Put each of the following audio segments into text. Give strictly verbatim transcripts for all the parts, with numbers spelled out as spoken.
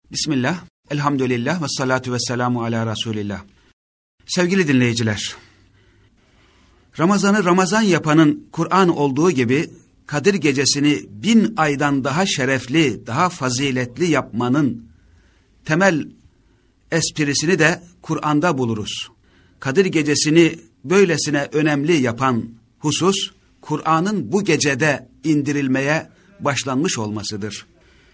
Bismillah, elhamdülillah ve salatu ve selamu ala Resulillah. Sevgili dinleyiciler, Ramazan'ı Ramazan yapanın Kur'an olduğu gibi Kadir Gecesi'ni bin aydan daha şerefli, daha faziletli yapmanın temel esprisini de Kur'an'da buluruz. Kadir Gecesi'ni böylesine önemli yapan husus, Kur'an'ın bu gecede indirilmeye başlanmış olmasıdır.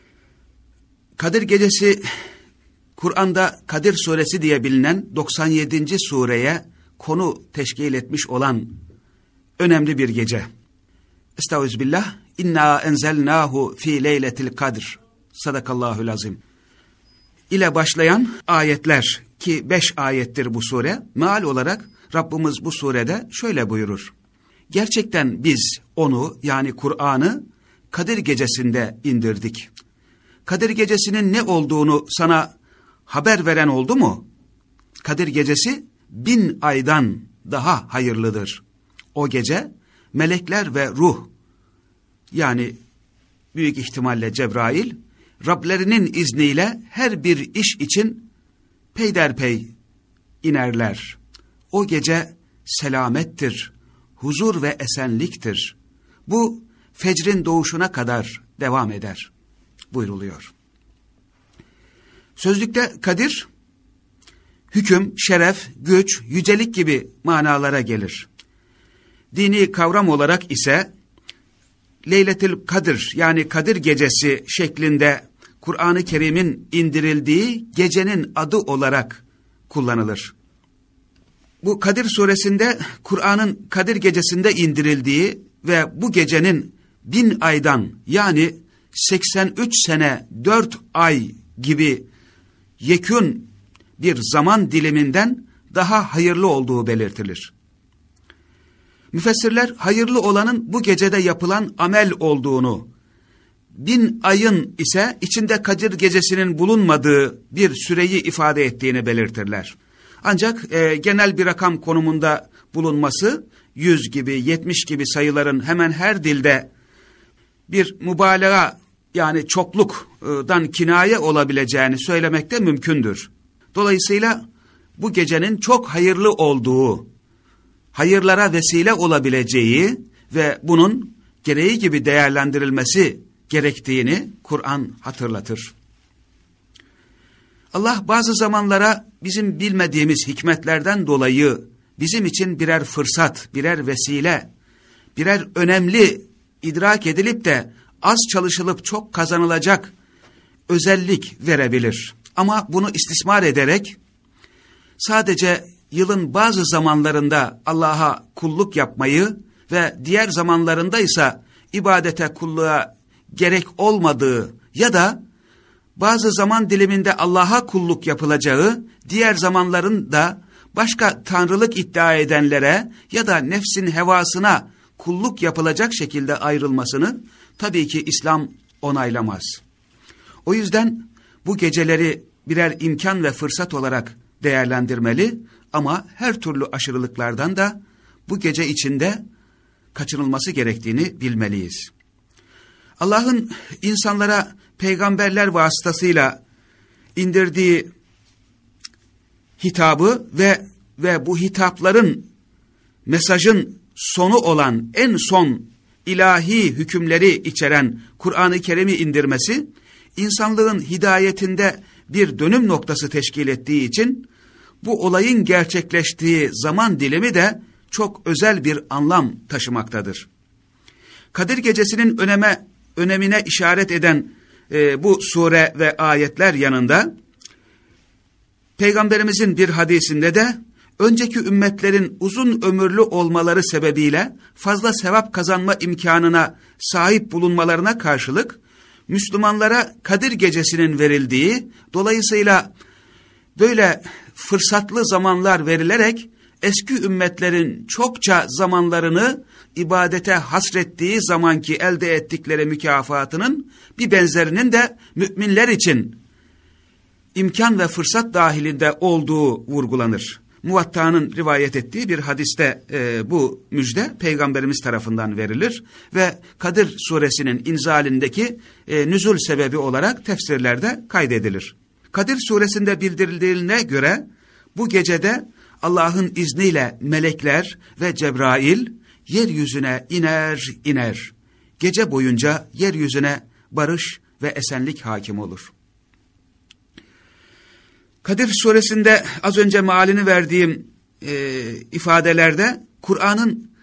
Kadir Gecesi, Kur'an'da Kadir Suresi diye bilinen doksan yedinci sureye konu teşkil etmiş olan önemli bir gece. Estağfirullah. İnna enzelnahu fi leyletil kadr. Sadakallahul azim. ile başlayan ayetler ki beş ayettir bu sure. Meal olarak Rabbimiz bu surede şöyle buyurur. Gerçekten biz onu, yani Kur'an'ı Kadir Gecesi'nde indirdik. Kadir Gecesi'nin ne olduğunu sana haber veren oldu mu? Kadir Gecesi bin aydan daha hayırlıdır. O gece melekler ve ruh, yani büyük ihtimalle Cebrail, Rablerinin izniyle her bir iş için peyderpey inerler. O gece selamettir, huzur ve esenliktir. Bu fecrin doğuşuna kadar devam eder buyruluyor. Sözlükte Kadir, hüküm, şeref, güç, yücelik gibi manalara gelir. Dini kavram olarak ise Leyletül Kadir, yani Kadir Gecesi şeklinde Kur'an-ı Kerim'in indirildiği gecenin adı olarak kullanılır. Bu Kadir suresinde Kur'an'ın Kadir Gecesi'nde indirildiği ve bu gecenin bin aydan, yani seksen üç sene dört ay gibi yekün bir zaman diliminden daha hayırlı olduğu belirtilir. Müfessirler hayırlı olanın bu gecede yapılan amel olduğunu, bin ayın ise içinde Kadir Gecesi'nin bulunmadığı bir süreyi ifade ettiğini belirtirler. Ancak e, genel bir rakam konumunda bulunması, yüz gibi, yetmiş gibi sayıların hemen her dilde bir mübalağa, yani çokluktan kinaye olabileceğini söylemek de mümkündür. Dolayısıyla bu gecenin çok hayırlı olduğu, hayırlara vesile olabileceği ve bunun gereği gibi değerlendirilmesi gerektiğini Kur'an hatırlatır. Allah bazı zamanlara bizim bilmediğimiz hikmetlerden dolayı bizim için birer fırsat, birer vesile, birer önemli idrak edilip de az çalışılıp çok kazanılacak özellik verebilir. Ama bunu istismar ederek sadece yılın bazı zamanlarında Allah'a kulluk yapmayı ve diğer zamanlarında ise ibadete, kulluğa gerek olmadığı ya da bazı zaman diliminde Allah'a kulluk yapılacağı, diğer zamanlarında başka tanrılık iddia edenlere ya da nefsin hevasına kulluk yapılacak şekilde ayrılmasını tabii ki İslam onaylamaz. O yüzden bu geceleri birer imkan ve fırsat olarak değerlendirmeli ama her türlü aşırılıklardan da bu gece içinde kaçınılması gerektiğini bilmeliyiz. Allah'ın insanlara peygamberler vasıtasıyla indirdiği hitabı ve ve bu hitapların, mesajın sonu olan en son ilahi hükümleri içeren Kur'an-ı Kerim'i indirmesi, insanlığın hidayetinde bir dönüm noktası teşkil ettiği için bu olayın gerçekleştiği zaman dilimi de çok özel bir anlam taşımaktadır. Kadir Gecesi'nin öneme, önemine işaret eden e, bu sure ve ayetler yanında, Peygamberimizin bir hadisinde de önceki ümmetlerin uzun ömürlü olmaları sebebiyle fazla sevap kazanma imkanına sahip bulunmalarına karşılık, Müslümanlara Kadir Gecesi'nin verildiği, dolayısıyla böyle fırsatlı zamanlar verilerek eski ümmetlerin çokça zamanlarını ibadete hasrettiği zamanki elde ettikleri mükafatının bir benzerinin de müminler için imkan ve fırsat dahilinde olduğu vurgulanır. Muvatta'nın rivayet ettiği bir hadiste e, bu müjde Peygamberimiz tarafından verilir ve Kadir suresinin inzalindeki e, nüzul sebebi olarak tefsirlerde kaydedilir. Kadir suresinde bildirildiğine göre bu gecede Allah'ın izniyle melekler ve Cebrail yeryüzüne iner iner. Gece boyunca yeryüzüne barış ve esenlik hakim olur. Kadir suresinde az önce mealini verdiğim e, ifadelerde Kur'an'ın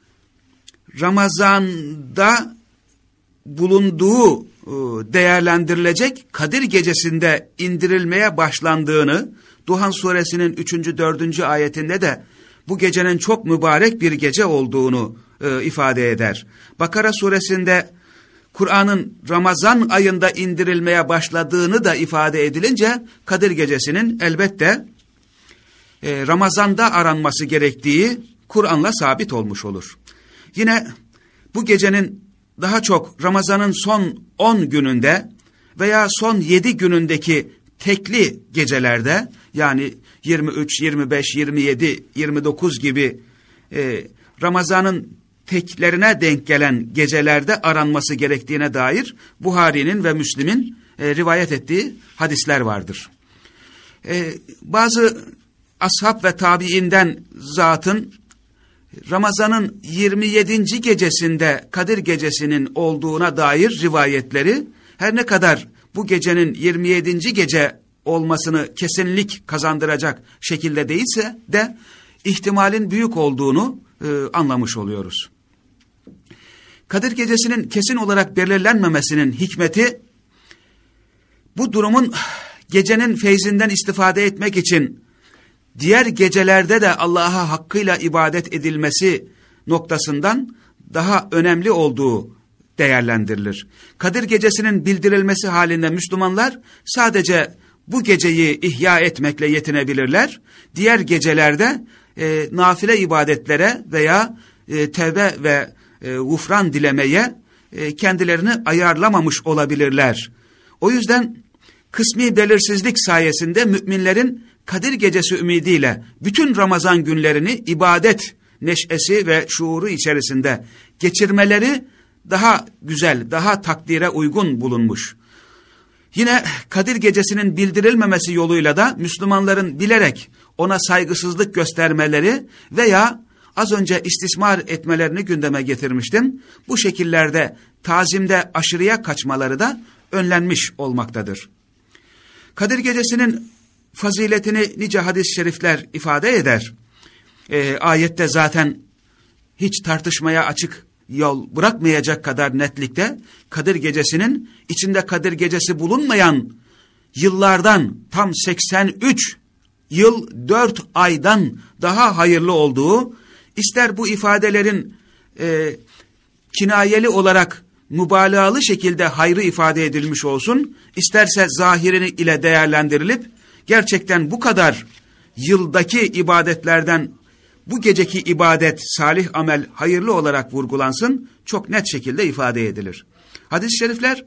Ramazan'da bulunduğu e, değerlendirilecek Kadir gecesinde indirilmeye başlandığını, Duhan suresinin üçüncü dördüncü ayetinde de bu gecenin çok mübarek bir gece olduğunu e, ifade eder. Bakara suresinde Kur'an'ın Ramazan ayında indirilmeye başladığını da ifade edilince Kadir gecesinin elbette e, Ramazan'da aranması gerektiği Kur'an'la sabit olmuş olur. Yine bu gecenin daha çok Ramazan'ın son on gününde veya son yedi günündeki tekli gecelerde, yani yirmi üç, yirmi beş, yirmi yedi, yirmi dokuz gibi e, Ramazan'ın teklerine denk gelen gecelerde aranması gerektiğine dair Buhari'nin ve Müslim'in e, rivayet ettiği hadisler vardır. E, bazı ashab ve tabiinden zatın Ramazan'ın yirmi yedinci gecesinde Kadir gecesinin olduğuna dair rivayetleri her ne kadar bu gecenin yirmi yedinci gece olmasını kesinlik kazandıracak şekilde değilse de ihtimalin büyük olduğunu e, anlamış oluyoruz. Kadir gecesinin kesin olarak belirlenmemesinin hikmeti, bu durumun gecenin feyzinden istifade etmek için diğer gecelerde de Allah'a hakkıyla ibadet edilmesi noktasından daha önemli olduğu değerlendirilir. Kadir gecesinin bildirilmesi halinde Müslümanlar sadece bu geceyi ihya etmekle yetinebilirler. Diğer gecelerde e, nafile ibadetlere veya e, tevbe ve e, gufran dilemeye e, kendilerini ayarlamamış olabilirler. O yüzden kısmi belirsizlik sayesinde müminlerin Kadir gecesi ümidiyle bütün Ramazan günlerini ibadet neşesi ve şuuru içerisinde geçirmeleri daha güzel, daha takdire uygun bulunmuş. Yine Kadir gecesinin bildirilmemesi yoluyla da Müslümanların bilerek ona saygısızlık göstermeleri veya az önce istismar etmelerini gündeme getirmiştim. Bu şekillerde tazimde aşırıya kaçmaları da önlenmiş olmaktadır. Kadir gecesinin faziletini nice hadis-i şerifler ifade eder. E, ayette zaten hiç tartışmaya açık yol bırakmayacak kadar netlikte Kadir gecesinin içinde Kadir gecesi bulunmayan yıllardan tam seksen üç yıl dört aydan daha hayırlı olduğu, ister bu ifadelerin e, kinayeli olarak mübalağalı şekilde hayrı ifade edilmiş olsun, isterse zahirini ile değerlendirilip gerçekten bu kadar yıldaki ibadetlerden bu geceki ibadet, salih amel hayırlı olarak vurgulansın, çok net şekilde ifade edilir. Hadis-i şerifler,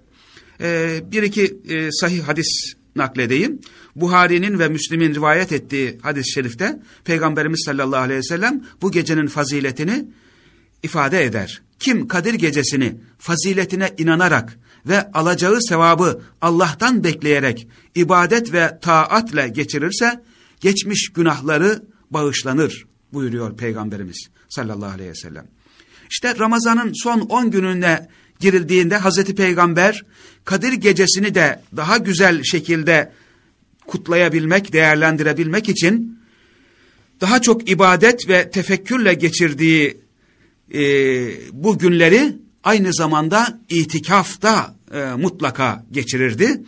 e, bir iki e, sahih hadis nakledeyim. Buhari'nin ve Müslim'in rivayet ettiği hadis-i şerifte Peygamberimiz sallallahu aleyhi ve sellem bu gecenin faziletini ifade eder. Kim Kadir gecesini faziletine inanarak ve alacağı sevabı Allah'tan bekleyerek ibadet ve taatle geçirirse geçmiş günahları bağışlanır buyuruyor Peygamberimiz sallallahu aleyhi ve sellem. İşte Ramazan'ın son on gününe girildiğinde Hazreti Peygamber Kadir gecesini de daha güzel şekilde kutlayabilmek, değerlendirebilmek için daha çok ibadet ve tefekkürle geçirdiği e, bu günleri aynı zamanda itikafta e, mutlaka geçirirdi.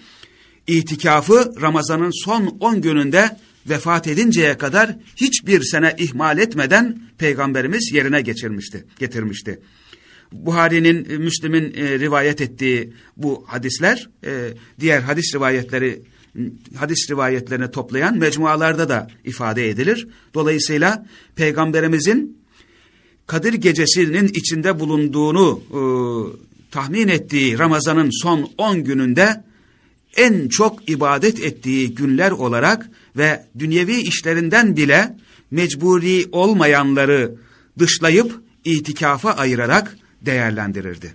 İtikafı Ramazan'ın son on gününde vefat edinceye kadar hiçbir sene ihmal etmeden Peygamberimiz yerine geçirmişti, getirmişti. Buhari'nin, Müslim'in e, rivayet ettiği bu hadisler, e, diğer hadis rivayetleri, hadis rivayetlerini toplayan mecmualarda da ifade edilir. Dolayısıyla Peygamberimizin Kadir gecesinin içinde bulunduğunu e, tahmin ettiği Ramazan'ın son on gününde en çok ibadet ettiği günler olarak ve dünyevi işlerinden bile mecburi olmayanları dışlayıp itikafa ayırarak değerlendirirdi.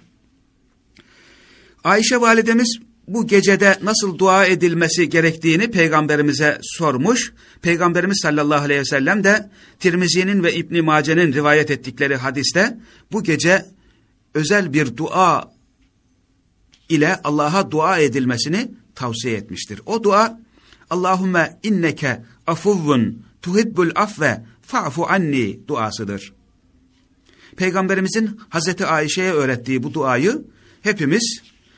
Ayşe validemiz bu gecede nasıl dua edilmesi gerektiğini Peygamberimize sormuş. Peygamberimiz sallallahu aleyhi ve sellem de Tirmizi'nin ve İbn-i Mace'nin rivayet ettikleri hadiste bu gece özel bir dua ile Allah'a dua edilmesini tavsiye etmiştir. O dua, Allahümme inneke afuvvun tuhibbul afve fa'fu anni duasıdır. Peygamberimizin Hazreti Ayşe'ye öğrettiği bu duayı hepimiz,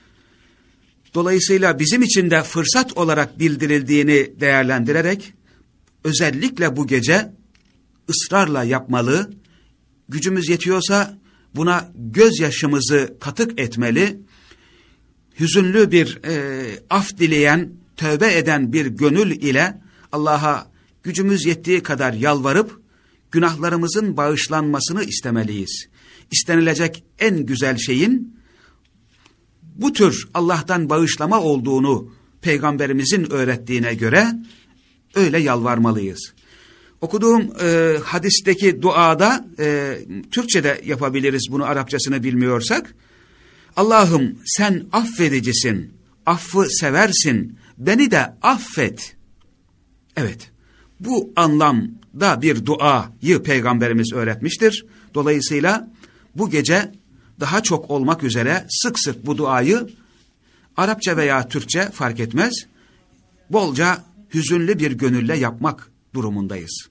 dolayısıyla bizim için de fırsat olarak bildirildiğini değerlendirerek özellikle bu gece ısrarla yapmalı, gücümüz yetiyorsa buna gözyaşımızı katık etmeli, hüzünlü bir e, af dileyen, tövbe eden bir gönül ile Allah'a gücümüz yettiği kadar yalvarıp günahlarımızın bağışlanmasını istemeliyiz. İstenilecek en güzel şeyin bu tür Allah'tan bağışlama olduğunu Peygamberimizin öğrettiğine göre öyle yalvarmalıyız. Okuduğum e, hadisteki duada e, Türkçe'de yapabiliriz bunu, Arapçasını bilmiyorsak. Allah'ım sen affedicisin, affı seversin, beni de affet. Evet, bu anlamda bir duayı Peygamberimiz öğretmiştir. Dolayısıyla bu gece daha çok olmak üzere sık sık bu duayı Arapça veya Türkçe fark etmez, bolca hüzünlü bir gönülle yapmak durumundayız.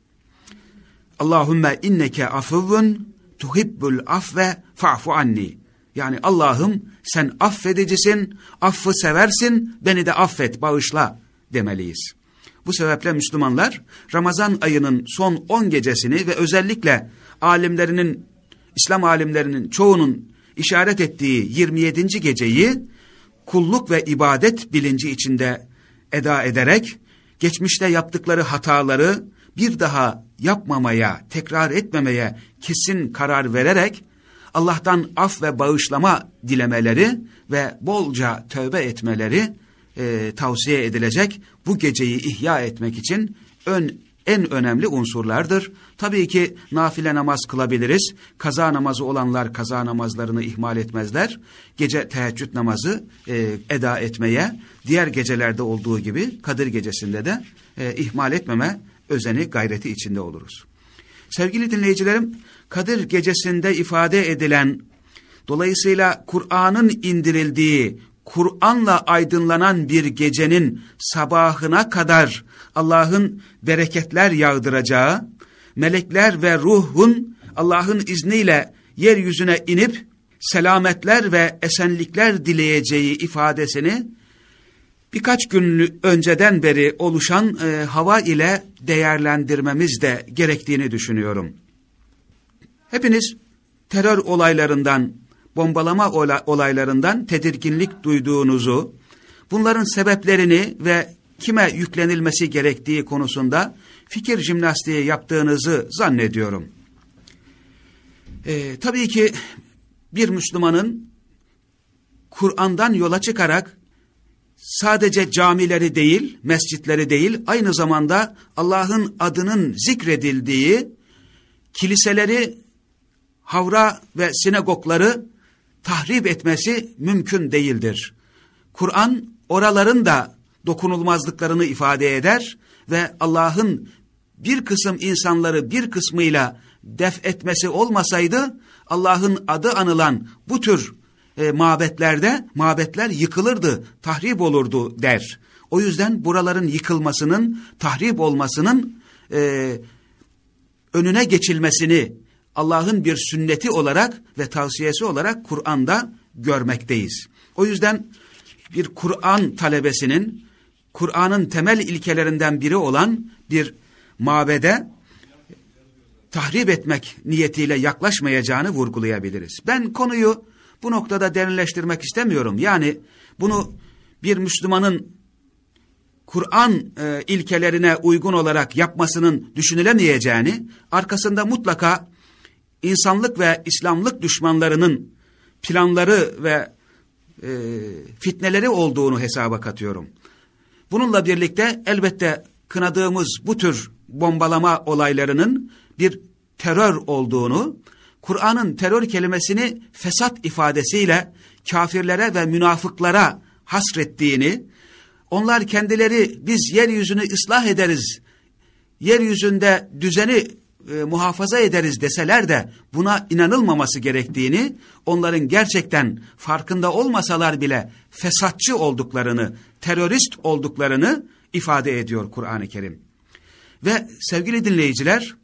Allahümme inneke afuvun tuhibbul afve fa'fu anni. Yani Allah'ım sen affedicisin, affı seversin, beni de affet, bağışla demeliyiz. Bu sebeple Müslümanlar Ramazan ayının son on gecesini ve özellikle alimlerinin, İslam alimlerinin çoğunun işaret ettiği yirmi yedinci geceyi kulluk ve ibadet bilinci içinde eda ederek, geçmişte yaptıkları hataları bir daha yapmamaya, tekrar etmemeye kesin karar vererek, Allah'tan af ve bağışlama dilemeleri ve bolca tövbe etmeleri e, tavsiye edilecek bu geceyi ihya etmek için ön, en önemli unsurlardır. Tabii ki nafile namaz kılabiliriz. Kaza namazı olanlar kaza namazlarını ihmal etmezler. Gece teheccüd namazı e, eda etmeye, diğer gecelerde olduğu gibi Kadir gecesinde de e, ihmal etmeme özeni, gayreti içinde oluruz. Sevgili dinleyicilerim, Kadir gecesinde ifade edilen, dolayısıyla Kur'an'ın indirildiği, Kur'an'la aydınlanan bir gecenin sabahına kadar Allah'ın bereketler yağdıracağı, melekler ve ruhun Allah'ın izniyle yeryüzüne inip selametler ve esenlikler dileyeceği ifadesini birkaç gün önceden beri oluşan e, hava ile değerlendirmemiz de gerektiğini düşünüyorum. Hepiniz terör olaylarından, bombalama olaylarından tedirginlik duyduğunuzu, bunların sebeplerini ve kime yüklenilmesi gerektiği konusunda fikir jimnastiği yaptığınızı zannediyorum. Ee, tabii ki bir Müslümanın Kur'an'dan yola çıkarak sadece camileri değil, mescitleri değil, aynı zamanda Allah'ın adının zikredildiği kiliseleri, havra ve sinagogları tahrip etmesi mümkün değildir. Kur'an oraların da dokunulmazlıklarını ifade eder ve Allah'ın bir kısım insanları bir kısmıyla def etmesi olmasaydı Allah'ın adı anılan bu tür e, mabetlerde mabetler yıkılırdı, tahrip olurdu der. O yüzden buraların yıkılmasının, tahrip olmasının e, önüne geçilmesini Allah'ın bir sünneti olarak ve tavsiyesi olarak Kur'an'da görmekteyiz. O yüzden bir Kur'an talebesinin Kur'an'ın temel ilkelerinden biri olan bir mabede tahrip etmek niyetiyle yaklaşmayacağını vurgulayabiliriz. Ben konuyu bu noktada derinleştirmek istemiyorum. Yani bunu bir Müslümanın Kur'an e, ilkelerine uygun olarak yapmasının düşünülemeyeceğini, arkasında mutlaka insanlık ve İslamlık düşmanlarının planları ve e, fitneleri olduğunu hesaba katıyorum. Bununla birlikte elbette kınadığımız bu tür bombalama olaylarının bir terör olduğunu, Kur'an'ın terör kelimesini fesat ifadesiyle kafirlere ve münafıklara hasrettiğini, onlar kendileri biz yeryüzünü ıslah ederiz, yeryüzünde düzeni e, muhafaza ederiz deseler de buna inanılmaması gerektiğini, onların gerçekten farkında olmasalar bile fesatçı olduklarını, terörist olduklarını ifade ediyor Kur'an-ı Kerim. Ve sevgili dinleyiciler,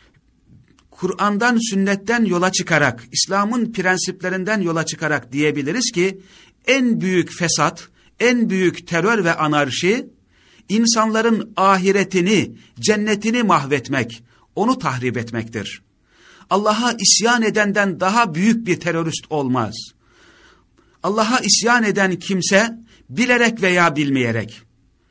Kur'an'dan, sünnetten yola çıkarak, İslam'ın prensiplerinden yola çıkarak diyebiliriz ki, en büyük fesat, en büyük terör ve anarşi, insanların ahiretini, cennetini mahvetmek, onu tahrip etmektir. Allah'a isyan edenden daha büyük bir terörist olmaz. Allah'a isyan eden kimse, bilerek veya bilmeyerek,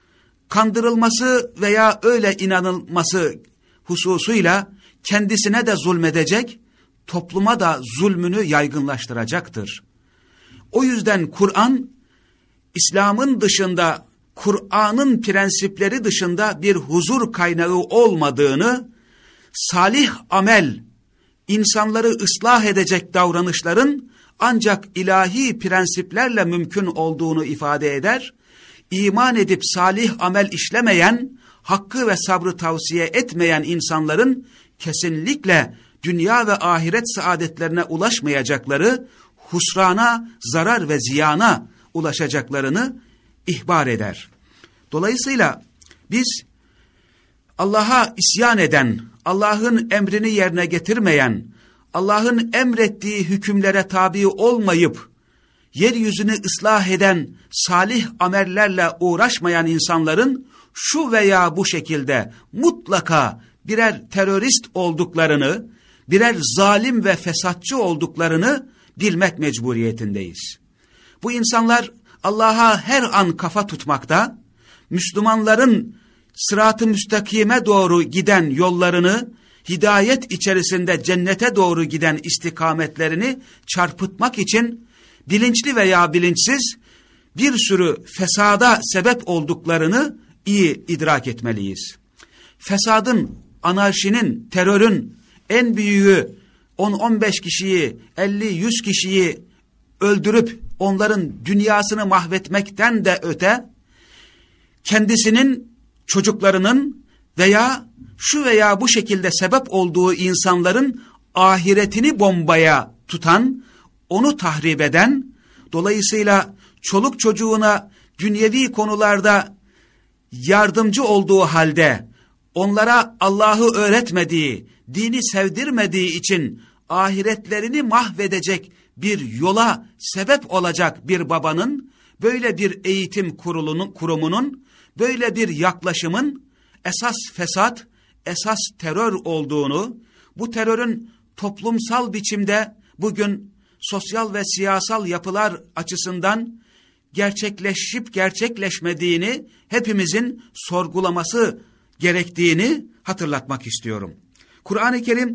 kandırılması veya öyle inanılması hususuyla, kendisine de zulmedecek, topluma da zulmünü yaygınlaştıracaktır. O yüzden Kur'an, İslam'ın dışında, Kur'an'ın prensipleri dışında bir huzur kaynağı olmadığını, salih amel, insanları ıslah edecek davranışların ancak ilahi prensiplerle mümkün olduğunu ifade eder, iman edip salih amel işlemeyen, hakkı ve sabrı tavsiye etmeyen insanların kesinlikle dünya ve ahiret saadetlerine ulaşmayacakları, husrana, zarar ve ziyana ulaşacaklarını ihbar eder. Dolayısıyla biz Allah'a isyan eden, Allah'ın emrini yerine getirmeyen, Allah'ın emrettiği hükümlere tabi olmayıp, yeryüzünü ıslah eden, salih amellerle uğraşmayan insanların şu veya bu şekilde mutlaka birer terörist olduklarını, birer zalim ve fesatçı olduklarını bilmek mecburiyetindeyiz. Bu insanlar Allah'a her an kafa tutmakta, Müslümanların sırat-ı müstakime doğru giden yollarını, hidayet içerisinde cennete doğru giden istikametlerini çarpıtmak için bilinçli veya bilinçsiz bir sürü fesada sebep olduklarını iyi idrak etmeliyiz. Fesadın, anarşinin, terörün en büyüğü on on beş kişiyi, elli yüz kişiyi öldürüp onların dünyasını mahvetmekten de öte, kendisinin, çocuklarının veya şu veya bu şekilde sebep olduğu insanların ahiretini bombaya tutan, onu tahrip eden, dolayısıyla çoluk çocuğuna dünyevi konularda yardımcı olduğu halde, onlara Allah'ı öğretmediği, dini sevdirmediği için ahiretlerini mahvedecek bir yola sebep olacak bir babanın, böyle bir eğitim kurulunun, kurumunun, böyle bir yaklaşımın esas fesat, esas terör olduğunu, bu terörün toplumsal biçimde bugün sosyal ve siyasal yapılar açısından gerçekleşip gerçekleşmediğini hepimizin sorgulaması gerektiğini hatırlatmak istiyorum. Kur'an-ı Kerim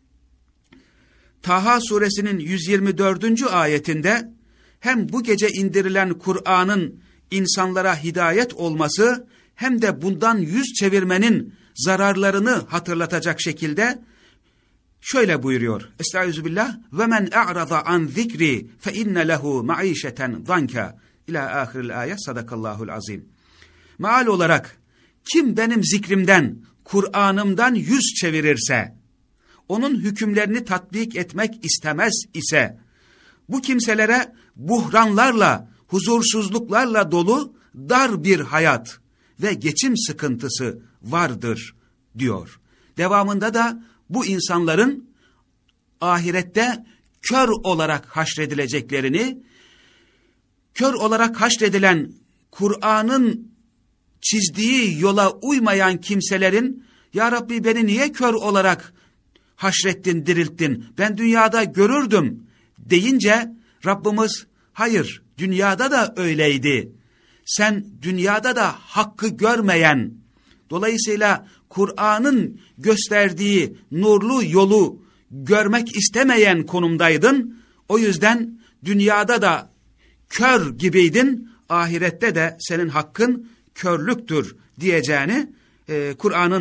Taha suresinin yüz yirmi dördüncü ayetinde hem bu gece indirilen Kur'an'ın insanlara hidayet olması hem de bundan yüz çevirmenin zararlarını hatırlatacak şekilde şöyle buyuruyor. Estağfirullah. Ve men a'rada an zikri fe inne lehu maişeten zanka ila ahiril ayet. Sadakallahul azim. Meal olarak kim benim zikrimden, Kur'an'ımdan yüz çevirirse, onun hükümlerini tatbik etmek istemez ise, bu kimselere buhranlarla, huzursuzluklarla dolu dar bir hayat ve geçim sıkıntısı vardır diyor. Devamında da bu insanların ahirette kör olarak haşredileceklerini, kör olarak haşredilen Kur'an'ın çizdiği yola uymayan kimselerin, ya Rabbi beni niye kör olarak haşrettin, dirilttin, ben dünyada görürdüm deyince Rabbimiz, hayır dünyada da öyleydi. Sen dünyada da hakkı görmeyen, dolayısıyla Kur'an'ın gösterdiği nurlu yolu görmek istemeyen konumdaydın. O yüzden dünyada da kör gibiydin, ahirette de senin hakkın körlüktür diyeceğini e, Kur'an'ın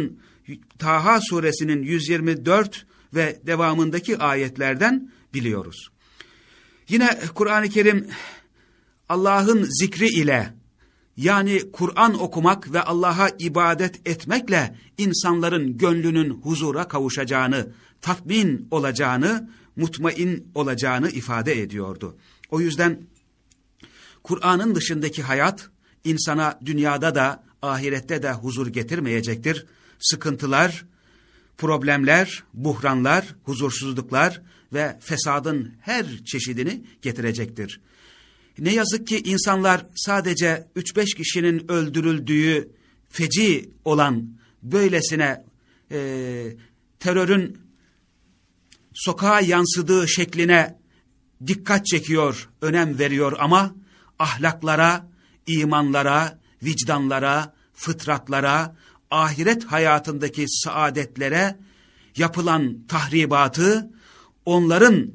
Taha suresinin yüz yirmi dört ve devamındaki ayetlerden biliyoruz. Yine Kur'an-ı Kerim Allah'ın zikri ile, yani Kur'an okumak ve Allah'a ibadet etmekle insanların gönlünün huzura kavuşacağını, tatmin olacağını, mutmain olacağını ifade ediyordu. O yüzden Kur'an'ın dışındaki hayat insana dünyada da ahirette de huzur getirmeyecektir. Sıkıntılar, problemler, buhranlar, huzursuzluklar ve fesadın her çeşidini getirecektir. Ne yazık ki insanlar sadece üç beş kişinin öldürüldüğü feci olan böylesine e, terörün sokağa yansıdığı şekline dikkat çekiyor, önem veriyor ama ahlaklara, imanlara, vicdanlara, fıtratlara, ahiret hayatındaki saadetlere yapılan tahribatı, onların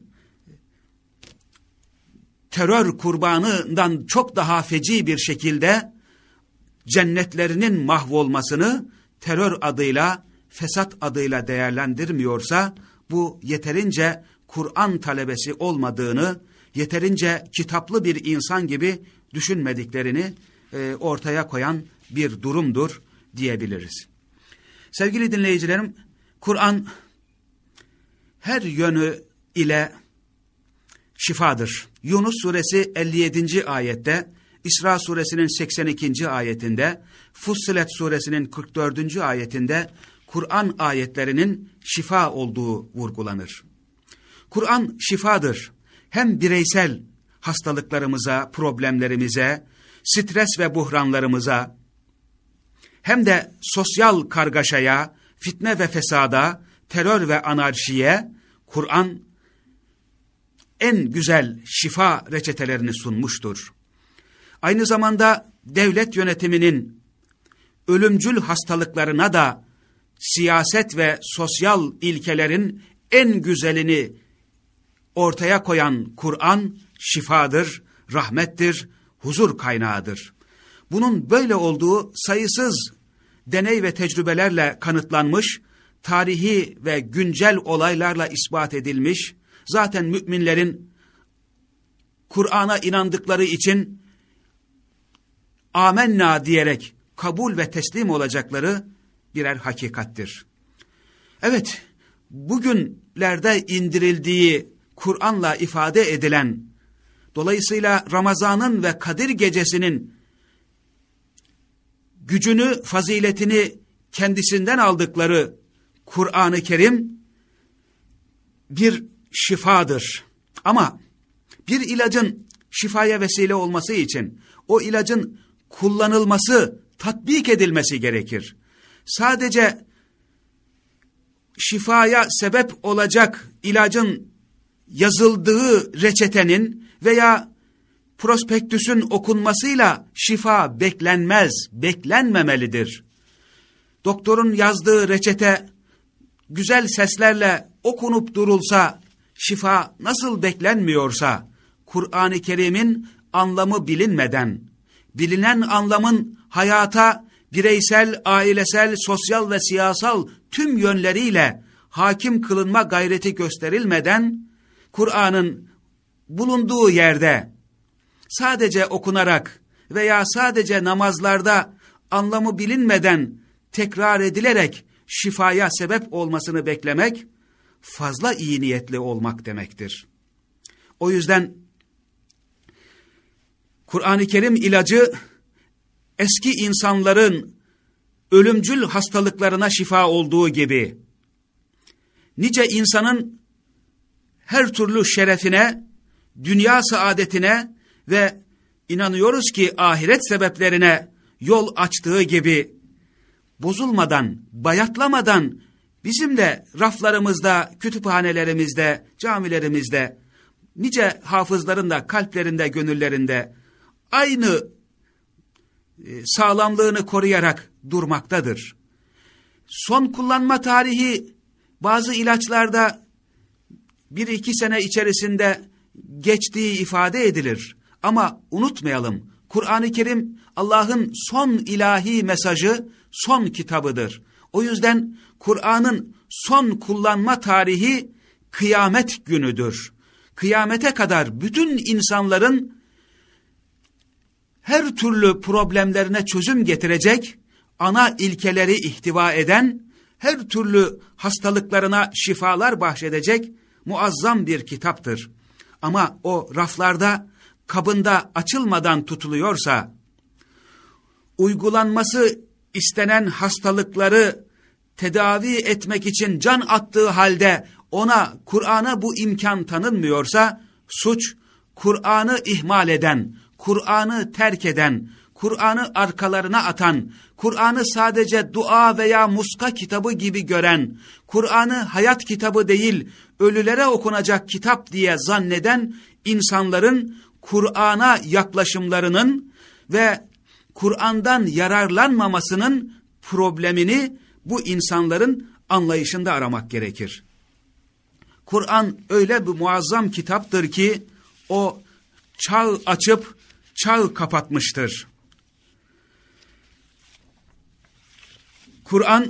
terör kurbanından çok daha feci bir şekilde cennetlerinin mahvolmasını terör adıyla, fesat adıyla değerlendirmiyorsa, bu yeterince Kur'an talebesi olmadığını, yeterince kitaplı bir insan gibi düşünmediklerini e, ortaya koyan bir durumdur diyebiliriz. Sevgili dinleyicilerim, Kur'an her yönü ile şifadır. Yunus suresi elli yedinci ayette, İsra suresinin seksen ikinci ayetinde, Fussilet suresinin kırk dördüncü ayetinde Kur'an ayetlerinin şifa olduğu vurgulanır. Kur'an şifadır. Hem bireysel hastalıklarımıza, problemlerimize, stres ve buhranlarımıza, hem de sosyal kargaşaya, fitne ve fesada, terör ve anarşiye Kur'an en güzel şifa reçetelerini sunmuştur. Aynı zamanda devlet yönetiminin ölümcül hastalıklarına da siyaset ve sosyal ilkelerin en güzelini ortaya koyan Kur'an şifadır, rahmettir, huzur kaynağıdır. Bunun böyle olduğu sayısız deney ve tecrübelerle kanıtlanmış, tarihi ve güncel olaylarla ispat edilmiş, zaten müminlerin Kur'an'a inandıkları için amenna diyerek kabul ve teslim olacakları birer hakikattir. Evet, bugünlerde indirildiği Kur'an'la ifade edilen, dolayısıyla Ramazan'ın ve Kadir Gecesi'nin gücünü, faziletini kendisinden aldıkları Kur'an-ı Kerim bir şifadır. Ama bir ilacın şifaya vesile olması için o ilacın kullanılması, tatbik edilmesi gerekir. Sadece şifaya sebep olacak ilacın yazıldığı reçetenin veya prospektüsün okunmasıyla şifa beklenmez, beklenmemelidir. Doktorun yazdığı reçete güzel seslerle okunup durulsa, şifa nasıl beklenmiyorsa, Kur'an-ı Kerim'in anlamı bilinmeden, bilinen anlamın hayata bireysel, ailesel, sosyal ve siyasal tüm yönleriyle hakim kılınma gayreti gösterilmeden, Kur'an'ın bulunduğu yerde sadece okunarak veya sadece namazlarda anlamı bilinmeden tekrar edilerek şifaya sebep olmasını beklemek, fazla iyi niyetli olmak demektir. O yüzden Kur'an-ı Kerim ilacı, eski insanların ölümcül hastalıklarına şifa olduğu gibi, nice insanın her türlü şerefine, dünya saadetine ve inanıyoruz ki ahiret sebeplerine yol açtığı gibi, bozulmadan, bayatlamadan bizim de raflarımızda, kütüphanelerimizde, camilerimizde, nice hafızların da kalplerinde, gönüllerinde aynı sağlamlığını koruyarak durmaktadır. Son kullanma tarihi bazı ilaçlarda bir iki sene içerisinde geçtiği ifade edilir. Ama unutmayalım, Kur'an-ı Kerim Allah'ın son ilahi mesajı, son kitabıdır. O yüzden Kur'an'ın son kullanma tarihi kıyamet günüdür. Kıyamete kadar bütün insanların her türlü problemlerine çözüm getirecek, ana ilkeleri ihtiva eden, her türlü hastalıklarına şifalar bahşedecek muazzam bir kitaptır. Ama o raflarda, kabında açılmadan tutuluyorsa, uygulanması istenen hastalıkları tedavi etmek için can attığı halde ona, Kur'an'a bu imkan tanınmıyorsa, suç Kur'an'ı ihmal eden, Kur'an'ı terk eden, Kur'an'ı arkalarına atan, Kur'an'ı sadece dua veya muska kitabı gibi gören, Kur'an'ı hayat kitabı değil, ölülere okunacak kitap diye zanneden insanların Kur'an'a yaklaşımlarının ve Kur'an'dan yararlanmamasının problemini bu insanların anlayışında aramak gerekir. Kur'an öyle bir muazzam kitaptır ki o çağ açıp çağ kapatmıştır. Kur'an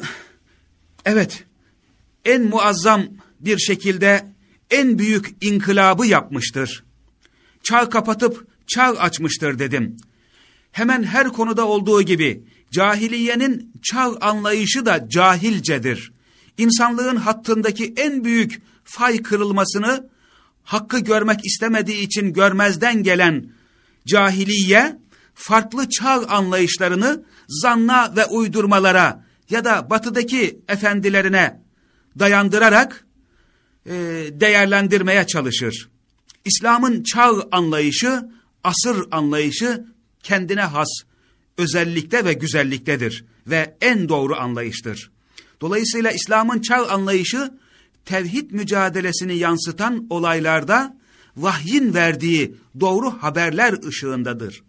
evet en muazzam bir şekilde en büyük inkılabı yapmıştır. Çağ kapatıp çağ açmıştır dedim. Hemen her konuda olduğu gibi cahiliyenin çağ anlayışı da cahilcedir. İnsanlığın hattındaki en büyük fay kırılmasını hakkı görmek istemediği için görmezden gelen cahiliye, farklı çağ anlayışlarını zanna ve uydurmalara ya da batıdaki efendilerine dayandırarak e, değerlendirmeye çalışır. İslam'ın çağ anlayışı, asır anlayışı kendine has özellikte ve güzelliktedir ve en doğru anlayıştır. Dolayısıyla İslam'ın çağ anlayışı, tevhid mücadelesini yansıtan olaylarda vahyin verdiği doğru haberler ışığındadır.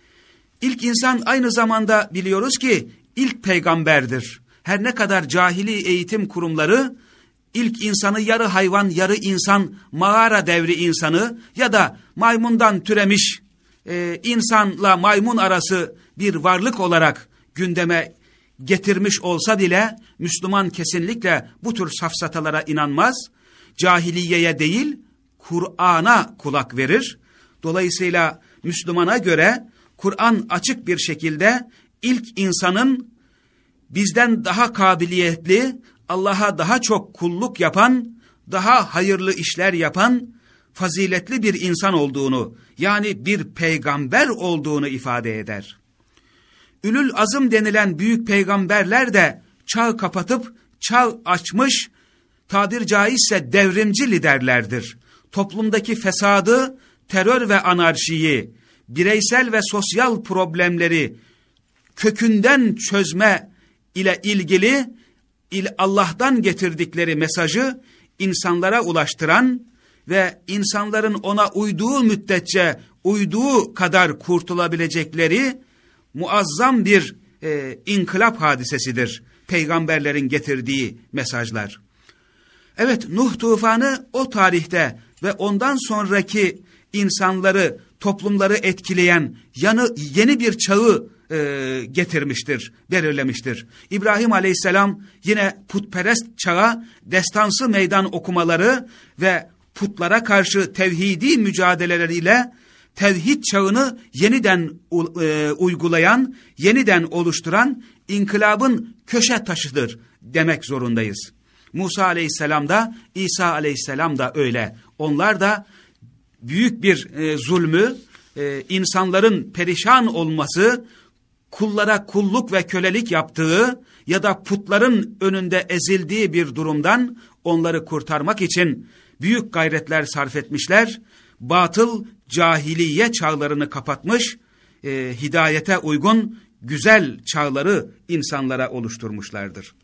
İlk insan aynı zamanda biliyoruz ki ilk peygamberdir. Her ne kadar cahili eğitim kurumları ilk insanı yarı hayvan yarı insan, mağara devri insanı ya da maymundan türemiş e, insanla maymun arası bir varlık olarak gündeme getirmiş olsa bile Müslüman kesinlikle bu tür safsatalara inanmaz. Cahiliyeye değil Kur'an'a kulak verir. Dolayısıyla Müslümana göre Kur'an açık bir şekilde ilk insanın bizden daha kabiliyetli, Allah'a daha çok kulluk yapan, daha hayırlı işler yapan, faziletli bir insan olduğunu, yani bir peygamber olduğunu ifade eder. Ülül azım denilen büyük peygamberler de çağ kapatıp çağ açmış, tabir caizse devrimci liderlerdir. Toplumdaki fesadı, terör ve anarşiyi, bireysel ve sosyal problemleri kökünden çözme ile ilgili Allah'tan getirdikleri mesajı insanlara ulaştıran ve insanların ona uyduğu müddetçe uyduğu kadar kurtulabilecekleri muazzam bir e, inkılap hadisesidir peygamberlerin getirdiği mesajlar. Evet, Nuh tufanı o tarihte ve ondan sonraki insanları, toplumları etkileyen yanı, yeni bir çağı e, getirmiştir, belirlemiştir. İbrahim Aleyhisselam yine putperest çağa destansı meydan okumaları ve putlara karşı tevhidi mücadeleleriyle tevhid çağını yeniden e, uygulayan, yeniden oluşturan inkılabın köşe taşıdır demek zorundayız. Musa Aleyhisselam da, İsa Aleyhisselam da öyle. Onlar da büyük bir e, zulmü, e, insanların perişan olması, kullara kulluk ve kölelik yaptığı ya da putların önünde ezildiği bir durumdan onları kurtarmak için büyük gayretler sarf etmişler. Batıl cahiliye çağlarını kapatmış, e, hidayete uygun güzel çağları insanlara oluşturmuşlardır.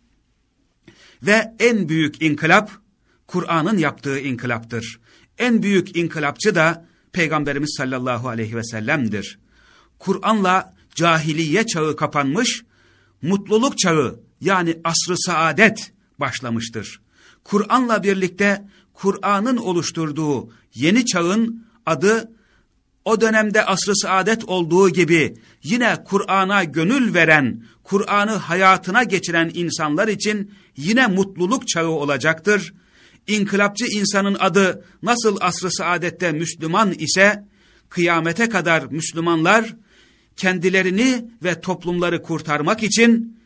Ve en büyük inkılap Kur'an'ın yaptığı inkılaptır. En büyük inkılapçı da Peygamberimiz sallallahu aleyhi ve sellem'dir. Kur'an'la cahiliye çağı kapanmış, mutluluk çağı yani asr-ı saadet başlamıştır. Kur'an'la birlikte Kur'an'ın oluşturduğu yeni çağın adı o dönemde asr-ı saadet olduğu gibi yine Kur'an'a gönül veren, Kur'an'ı hayatına geçiren insanlar için yine mutluluk çağı olacaktır. İnkılapçı insanın adı nasıl asr-ı saadette Müslüman ise, kıyamete kadar Müslümanlar kendilerini ve toplumları kurtarmak için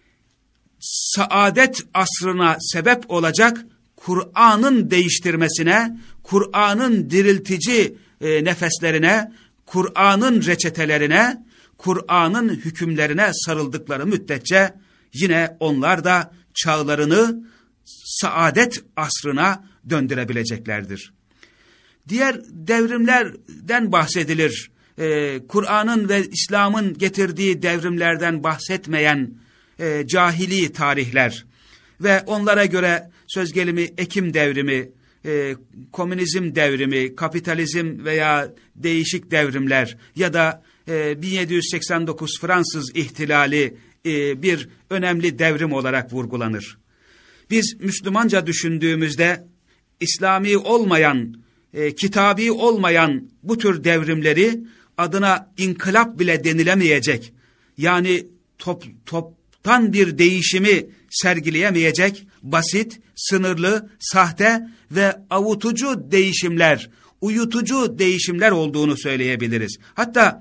saadet asrına sebep olacak Kur'an'ın değiştirmesine, Kur'an'ın diriltici e, nefeslerine, Kur'an'ın reçetelerine, Kur'an'ın hükümlerine sarıldıkları müddetçe yine onlar da çağlarını saadet asrına döndürebileceklerdir. Diğer devrimlerden bahsedilir. Ee, Kur'an'ın ve İslam'ın getirdiği devrimlerden bahsetmeyen e, cahili tarihler ve onlara göre söz gelimi Ekim devrimi, e, komünizm devrimi, kapitalizm veya değişik devrimler ya da e, bin yedi yüz seksen dokuz Fransız ihtilali e, bir önemli devrim olarak vurgulanır. Biz Müslümanca düşündüğümüzde İslami olmayan, e, kitabi olmayan bu tür devrimleri adına inkılap bile denilemeyecek, yani top, toptan bir değişimi sergileyemeyecek basit, sınırlı, sahte ve avutucu değişimler, uyutucu değişimler olduğunu söyleyebiliriz. Hatta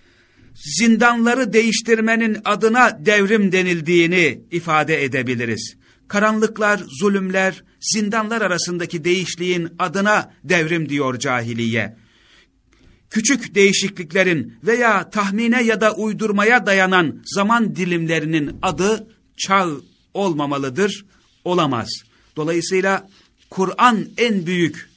zindanları değiştirmenin adına devrim denildiğini ifade edebiliriz. Karanlıklar, zulümler, zindanlar arasındaki değişikliğin adına devrim diyor cahiliye. Küçük değişikliklerin veya tahmine ya da uydurmaya dayanan zaman dilimlerinin adı çağ olmamalıdır, olamaz. Dolayısıyla Kur'an en büyük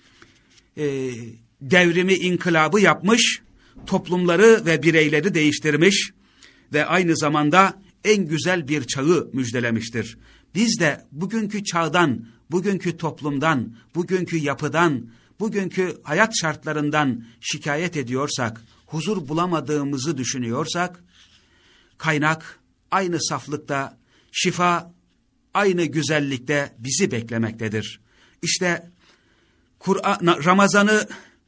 e, devrimi, inkılabı yapmış, toplumları ve bireyleri değiştirmiş ve aynı zamanda en güzel bir çağı müjdelemiştir. Biz de bugünkü çağdan, bugünkü toplumdan, bugünkü yapıdan, bugünkü hayat şartlarından şikayet ediyorsak, huzur bulamadığımızı düşünüyorsak, kaynak aynı saflıkta, şifa aynı güzellikte bizi beklemektedir. İşte Kur'an, Ramazan'ı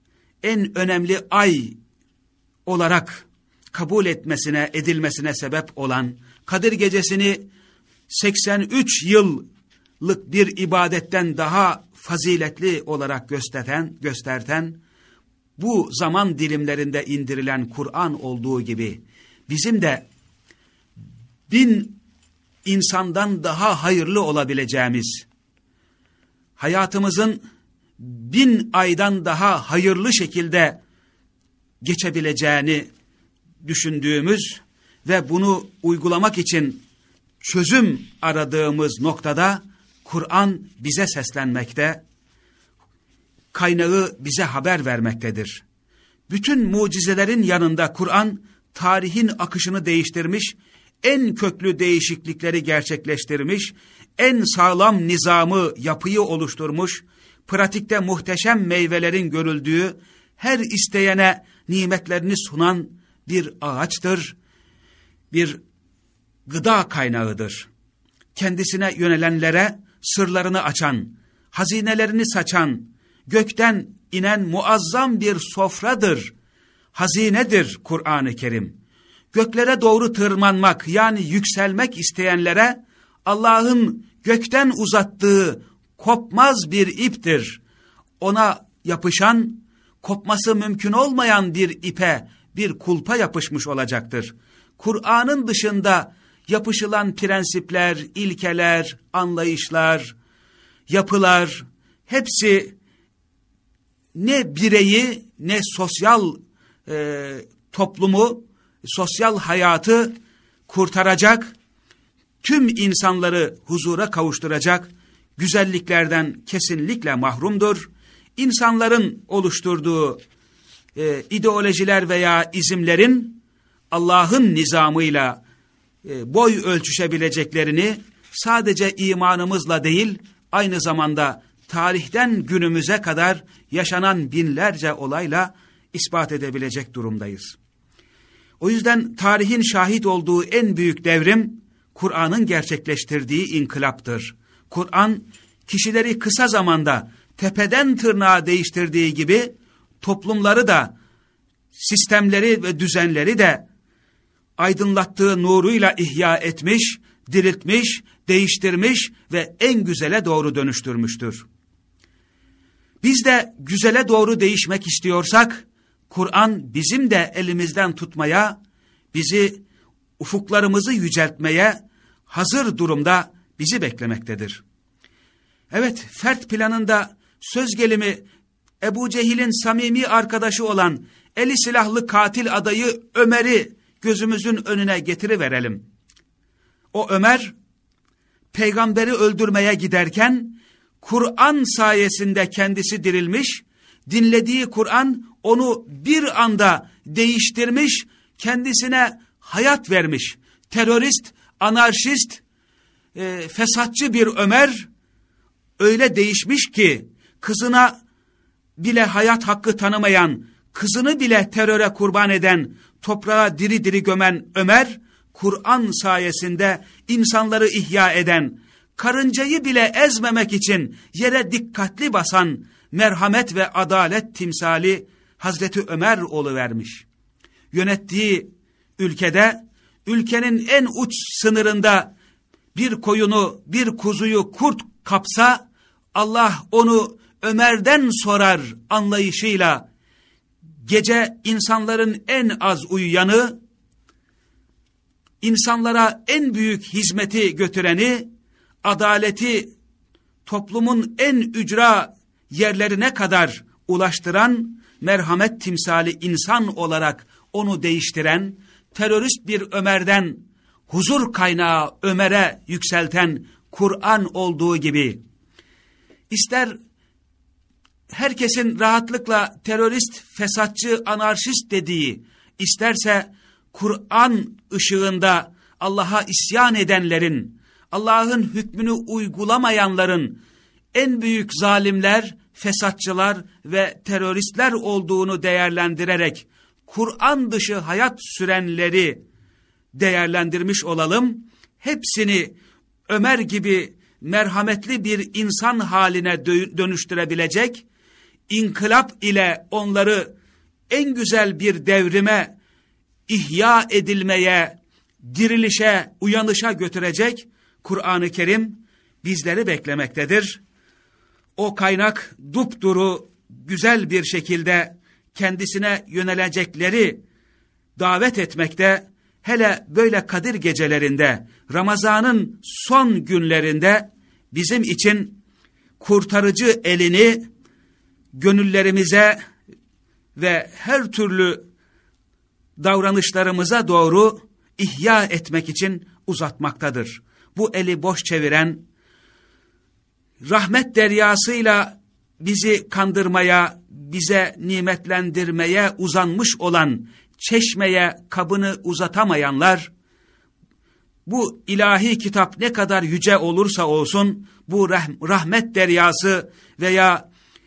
en önemli ay olarak kabul etmesine, edilmesine sebep olan, Kadir Gecesi'ni seksen üç yıllık bir ibadetten daha faziletli olarak gösteren, gösterten, bu zaman dilimlerinde indirilen Kur'an olduğu gibi, bizim de bin insandan daha hayırlı olabileceğimiz, hayatımızın bin aydan daha hayırlı şekilde geçebileceğini düşündüğümüz ve bunu uygulamak için çözüm aradığımız noktada Kur'an bize seslenmekte, kaynağı bize haber vermektedir. Bütün mucizelerin yanında Kur'an tarihin akışını değiştirmiş, en köklü değişiklikleri gerçekleştirmiş, en sağlam nizamı, yapıyı oluşturmuş, pratikte muhteşem meyvelerin görüldüğü, her isteyene nimetlerini sunan bir ağaçtır, bir gıda kaynağıdır. Kendisine yönelenlere sırlarını açan, hazinelerini saçan, gökten inen muazzam bir sofradır, hazinedir Kur'an-ı Kerim. Göklere doğru tırmanmak, yani yükselmek isteyenlere Allah'ın gökten uzattığı kopmaz bir iptir. Ona yapışan, kopması mümkün olmayan bir ipe, bir kulpa yapışmış olacaktır. Kur'an'ın dışında yapışılan prensipler, ilkeler, anlayışlar, yapılar, hepsi ne bireyi ne sosyal e, toplumu, sosyal hayatı kurtaracak, tüm insanları huzura kavuşturacak güzelliklerden kesinlikle mahrumdur. İnsanların oluşturduğu e, ideolojiler veya izimlerin Allah'ın nizamıyla e, boy ölçüşebileceklerini sadece imanımızla değil, aynı zamanda tarihten günümüze kadar yaşanan binlerce olayla ispat edebilecek durumdayız. O yüzden tarihin şahit olduğu en büyük devrim, Kur'an'ın gerçekleştirdiği inkılaptır. Kur'an, kişileri kısa zamanda tepeden tırnağa değiştirdiği gibi, toplumları da sistemleri ve düzenleri de aydınlattığı nuruyla ihya etmiş, diriltmiş, değiştirmiş ve en güzele doğru dönüştürmüştür. Biz de güzele doğru değişmek istiyorsak, Kur'an bizim de elimizden tutmaya, bizi ufuklarımızı yüceltmeye hazır durumda bizi beklemektedir. Evet, fert planında söz gelimi Ebu Cehil'in samimi arkadaşı olan eli silahlı katil adayı Ömer'i gözümüzün önüne getiriverelim. O Ömer, peygamberi öldürmeye giderken Kur'an sayesinde kendisi dirilmiş, dinlediği Kur'an onu bir anda değiştirmiş, kendisine hayat vermiş. Terörist, anarşist, e, fesatçı bir Ömer öyle değişmiş ki kızına bile hayat hakkı tanımayan, kızını bile teröre kurban eden, toprağa diri diri gömen Ömer, Kur'an sayesinde insanları ihya eden, karıncayı bile ezmemek için yere dikkatli basan merhamet ve adalet timsali Hazreti Ömer oluvermiş. Yönettiği ülkede, ülkenin en uç sınırında bir koyunu, bir kuzuyu kurt kapsa, Allah onu Ömer'den sorar anlayışıyla, gece insanların en az uyuyanı, insanlara en büyük hizmeti götüreni, adaleti toplumun en ücra yerlerine kadar ulaştıran, merhamet timsali insan olarak onu değiştiren, terörist bir Ömer'den huzur kaynağı Ömer'e yükselten Kur'an olduğu gibi, ister herkesin rahatlıkla terörist, fesatçı, anarşist dediği, isterse Kur'an ışığında Allah'a isyan edenlerin, Allah'ın hükmünü uygulamayanların en büyük zalimler, fesatçılar ve teröristler olduğunu değerlendirerek Kur'an dışı hayat sürenleri değerlendirmiş olalım. Hepsini Ömer gibi merhametli bir insan haline dönüştürebilecek, inkılap ile onları en güzel bir devrime, ihya edilmeye, dirilişe, uyanışa götürecek Kur'an-ı Kerim bizleri beklemektedir. O kaynak dupduru güzel bir şekilde kendisine yönelecekleri davet etmekte, hele böyle Kadir gecelerinde, Ramazan'ın son günlerinde bizim için kurtarıcı elini gönüllerimize ve her türlü davranışlarımıza doğru ihya etmek için uzatmaktadır. Bu eli boş çeviren, rahmet deryasıyla bizi kandırmaya, bize nimetlendirmeye uzanmış olan çeşmeye kabını uzatamayanlar, bu ilahi kitap ne kadar yüce olursa olsun, bu rah- rahmet deryası veya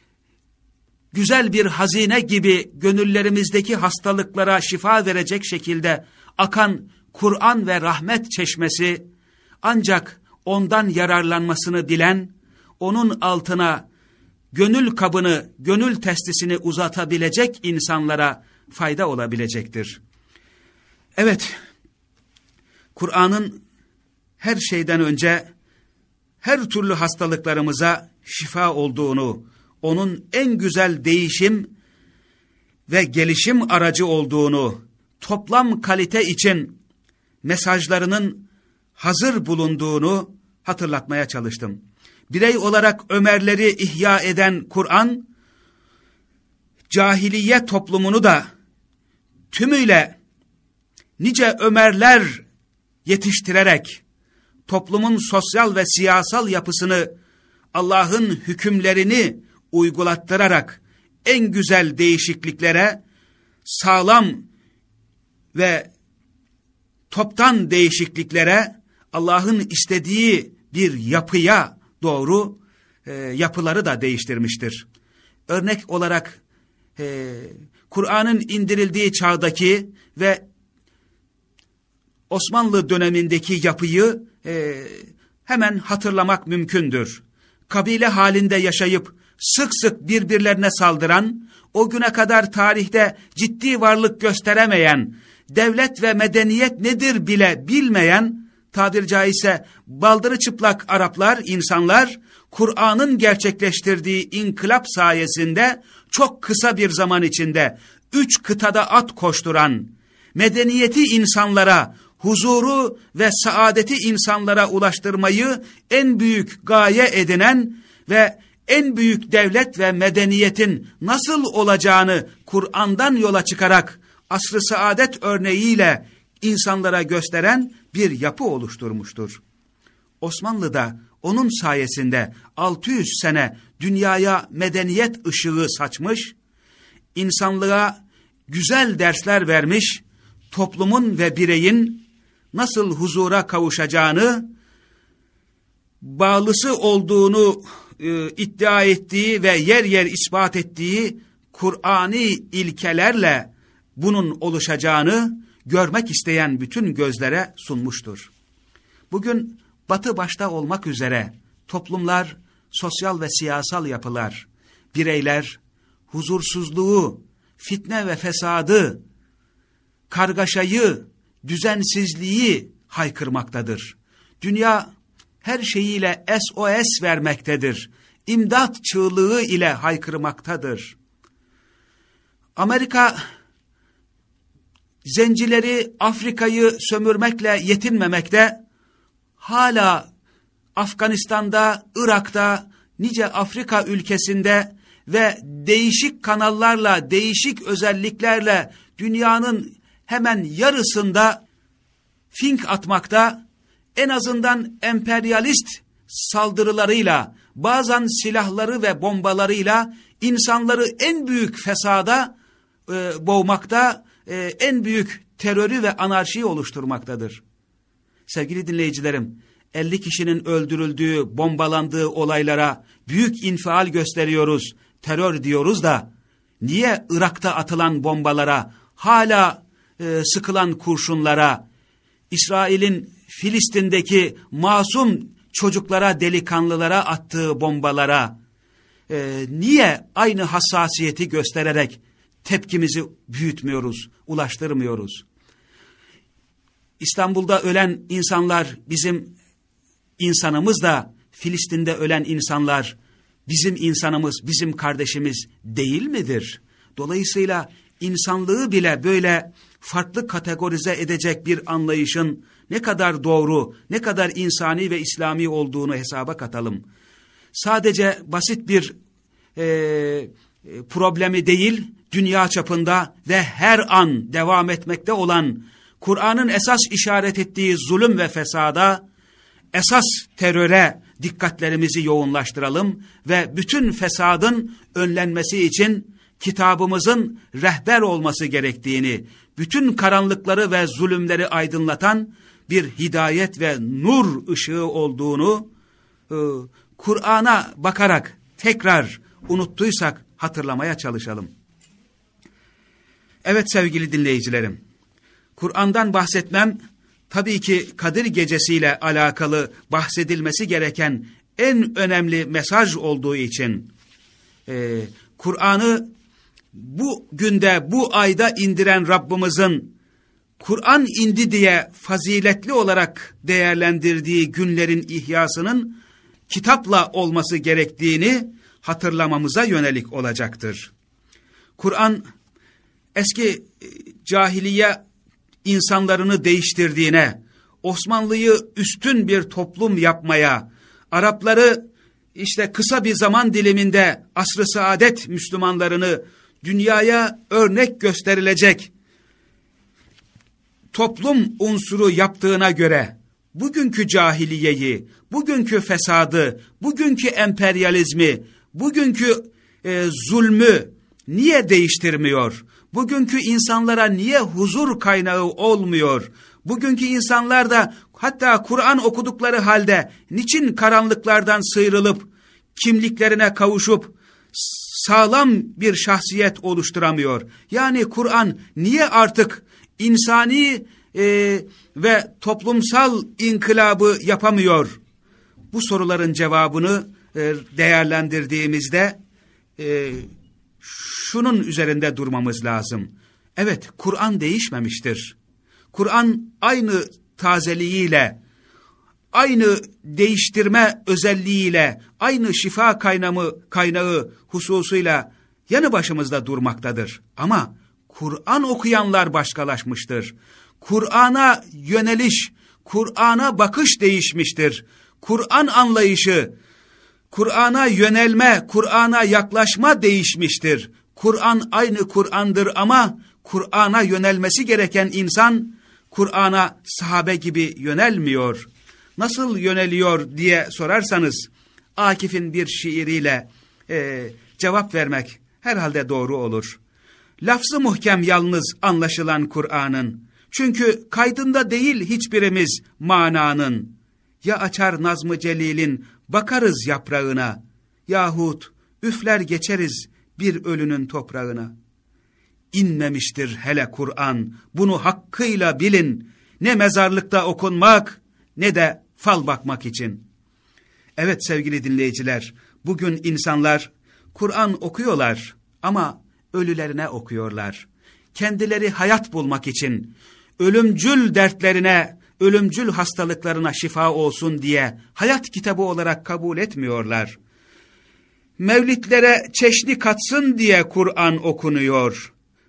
güzel bir hazine gibi gönüllerimizdeki hastalıklara şifa verecek şekilde akan Kur'an ve rahmet çeşmesi, ancak ondan yararlanmasını bilen, onun altına gönül kabını, gönül testisini uzatabilecek insanlara fayda olabilecektir. Evet, Kur'an'ın her şeyden önce her türlü hastalıklarımıza şifa olduğunu, onun en güzel değişim ve gelişim aracı olduğunu, toplam kalite için mesajlarının hazır bulunduğunu hatırlatmaya çalıştım. Birey olarak Ömerleri ihya eden Kur'an, cahiliye toplumunu da tümüyle nice Ömerler yetiştirerek toplumun sosyal ve siyasal yapısını, Allah'ın hükümlerini uygulattırarak en güzel değişikliklere, sağlam ve toptan değişikliklere, Allah'ın istediği bir yapıya doğru e, yapıları da değiştirmiştir. Örnek olarak e, Kur'an'ın indirildiği çağdaki ve Osmanlı dönemindeki yapıyı e, hemen hatırlamak mümkündür. Kabile halinde yaşayıp sık sık birbirlerine saldıran, o güne kadar tarihte ciddi varlık gösteremeyen, devlet ve medeniyet nedir bile bilmeyen, tabir caizse baldırı çıplak Araplar, insanlar, Kur'an'ın gerçekleştirdiği inkılap sayesinde çok kısa bir zaman içinde üç kıtada at koşturan, medeniyeti insanlara, huzuru ve saadeti insanlara ulaştırmayı en büyük gaye edinen ve en büyük devlet ve medeniyetin nasıl olacağını Kur'an'dan yola çıkarak asr-ı saadet örneğiyle insanlara gösteren bir yapı oluşturmuştur. Osmanlı da onun sayesinde altı yüz sene dünyaya medeniyet ışığı saçmış, insanlığa güzel dersler vermiş, toplumun ve bireyin nasıl huzura kavuşacağını, bağlısı olduğunu e, iddia ettiği ve yer yer ispat ettiği Kur'ani ilkelerle bunun oluşacağını görmek isteyen bütün gözlere sunmuştur. Bugün Batı başta olmak üzere toplumlar, sosyal ve siyasal yapılar, bireyler huzursuzluğu, fitne ve fesadı, kargaşayı, düzensizliği haykırmaktadır. Dünya her şeyiyle S O S vermektedir. İmdat çığlığı ile haykırmaktadır. Amerika zencileri Afrika'yı sömürmekle yetinmemekte, hala Afganistan'da, Irak'ta, nice Afrika ülkesinde ve değişik kanallarla, değişik özelliklerle dünyanın hemen yarısında fink atmakta, en azından emperyalist saldırılarıyla, bazen silahları ve bombalarıyla insanları en büyük fesada e, boğmakta, e, en büyük terörü ve anarşiyi oluşturmaktadır. Sevgili dinleyicilerim, elli kişinin öldürüldüğü, bombalandığı olaylara büyük infial gösteriyoruz, terör diyoruz da, niye Irak'ta atılan bombalara, hala e, sıkılan kurşunlara, İsrail'in Filistin'deki masum çocuklara, delikanlılara attığı bombalara, e, niye aynı hassasiyeti göstererek tepkimizi büyütmüyoruz, ulaştırmıyoruz? İstanbul'da ölen insanlar bizim insanımız da, Filistin'de ölen insanlar bizim insanımız, bizim kardeşimiz değil midir? Dolayısıyla insanlığı bile böyle farklı kategorize edecek bir anlayışın ne kadar doğru, ne kadar insani ve İslami olduğunu hesaba katalım. Sadece basit bir e, problemi değil, dünya çapında ve her an devam etmekte olan Kur'an'ın esas işaret ettiği zulüm ve fesada, esas teröre dikkatlerimizi yoğunlaştıralım ve bütün fesadın önlenmesi için kitabımızın rehber olması gerektiğini, bütün karanlıkları ve zulümleri aydınlatan bir hidayet ve nur ışığı olduğunu e, Kur'an'a bakarak tekrar unuttuysak hatırlamaya çalışalım. Evet sevgili dinleyicilerim, Kur'an'dan bahsetmem tabii ki Kadir Gecesi'yle alakalı bahsedilmesi gereken en önemli mesaj olduğu için e, Kur'an'ı bu günde, bu ayda indiren Rabbimizin Kur'an indi diye faziletli olarak değerlendirdiği günlerin ihyasının kitapla olması gerektiğini hatırlamamıza yönelik olacaktır. Kur'an eski cahiliye insanlarını değiştirdiğine, Osmanlı'yı üstün bir toplum yapmaya, Arapları işte kısa bir zaman diliminde asr-ı saadet Müslümanlarını dünyaya örnek gösterilecek toplum unsuru yaptığına göre bugünkü cahiliyeyi, bugünkü fesadı, bugünkü emperyalizmi, bugünkü e, zulmü niye değiştirmiyor? Bugünkü insanlara niye huzur kaynağı olmuyor? Bugünkü insanlar da hatta Kur'an okudukları halde niçin karanlıklardan sıyrılıp kimliklerine kavuşup sağlam bir şahsiyet oluşturamıyor? Yani Kur'an niye artık insani e, ve toplumsal inkılabı yapamıyor? Bu soruların cevabını e, değerlendirdiğimizde e, şunun üzerinde durmamız lazım. Evet, Kur'an değişmemiştir. Kur'an aynı tazeliğiyle, aynı değiştirme özelliğiyle, aynı şifa kaynağı, kaynağı hususuyla yanı başımızda durmaktadır. Ama Kur'an okuyanlar başkalaşmıştır. Kur'an'a yöneliş, Kur'an'a bakış değişmiştir. Kur'an anlayışı, Kur'an'a yönelme, Kur'an'a yaklaşma değişmiştir. Kur'an aynı Kur'an'dır ama Kur'an'a yönelmesi gereken insan, Kur'an'a sahabe gibi yönelmiyor. Nasıl yöneliyor diye sorarsanız, Akif'in bir şiiriyle e, cevap vermek herhalde doğru olur. Lafzı muhkem yalnız anlaşılan Kur'an'ın, çünkü kaydında değil hiçbirimiz mananın. Ya açar Nazm-ı Celil'in, bakarız yaprağına, yahut üfler geçeriz bir ölünün toprağına. İnmemiştir hele Kur'an, bunu hakkıyla bilin, ne mezarlıkta okunmak, ne de fal bakmak için. Evet sevgili dinleyiciler, bugün insanlar Kur'an okuyorlar ama ölülerine okuyorlar. Kendileri hayat bulmak için, ölümcül dertlerine, ölümcül hastalıklarına şifa olsun diye hayat kitabı olarak kabul etmiyorlar. Mevlitlere çeşni katsın diye Kur'an okunuyor.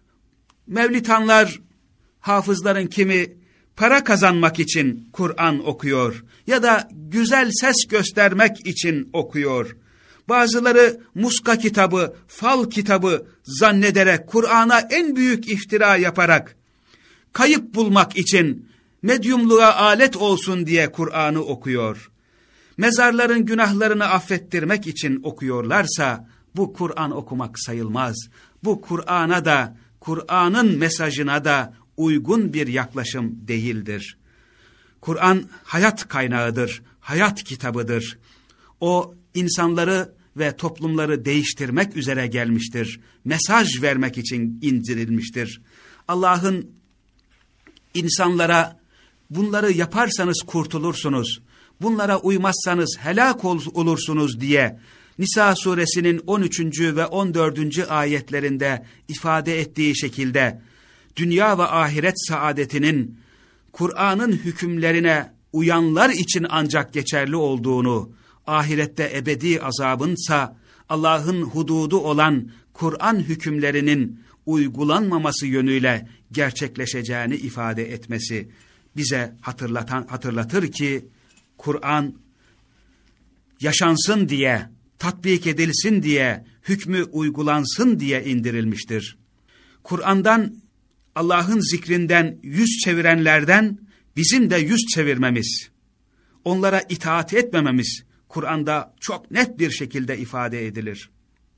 Mevlitanlar, hafızların kimi para kazanmak için Kur'an okuyor ya da güzel ses göstermek için okuyor. Bazıları muska kitabı, fal kitabı zannederek Kur'an'a en büyük iftira yaparak, kayıp bulmak için, medyumluğa alet olsun diye Kur'an'ı okuyor. Mezarların günahlarını affettirmek için okuyorlarsa, bu Kur'an okumak sayılmaz. Bu Kur'an'a da, Kur'an'ın mesajına da uygun bir yaklaşım değildir. Kur'an hayat kaynağıdır, hayat kitabıdır. O insanları ve toplumları değiştirmek üzere gelmiştir. Mesaj vermek için indirilmiştir. Allah'ın insanlara bunları yaparsanız kurtulursunuz, bunlara uymazsanız helak ol olursunuz diye Nisa suresinin on üçüncü ve on dördüncü ayetlerinde ifade ettiği şekilde dünya ve ahiret saadetinin Kur'an'ın hükümlerine uyanlar için ancak geçerli olduğunu, ahirette ebedi azabınsa Allah'ın hududu olan Kur'an hükümlerinin uygulanmaması yönüyle gerçekleşeceğini ifade etmesi bize hatırlatan, hatırlatır ki Kur'an yaşansın diye, tatbik edilsin diye, hükmü uygulansın diye indirilmiştir. Kur'an'dan, Allah'ın zikrinden yüz çevirenlerden bizim de yüz çevirmemiz, onlara itaat etmememiz Kur'an'da çok net bir şekilde ifade edilir.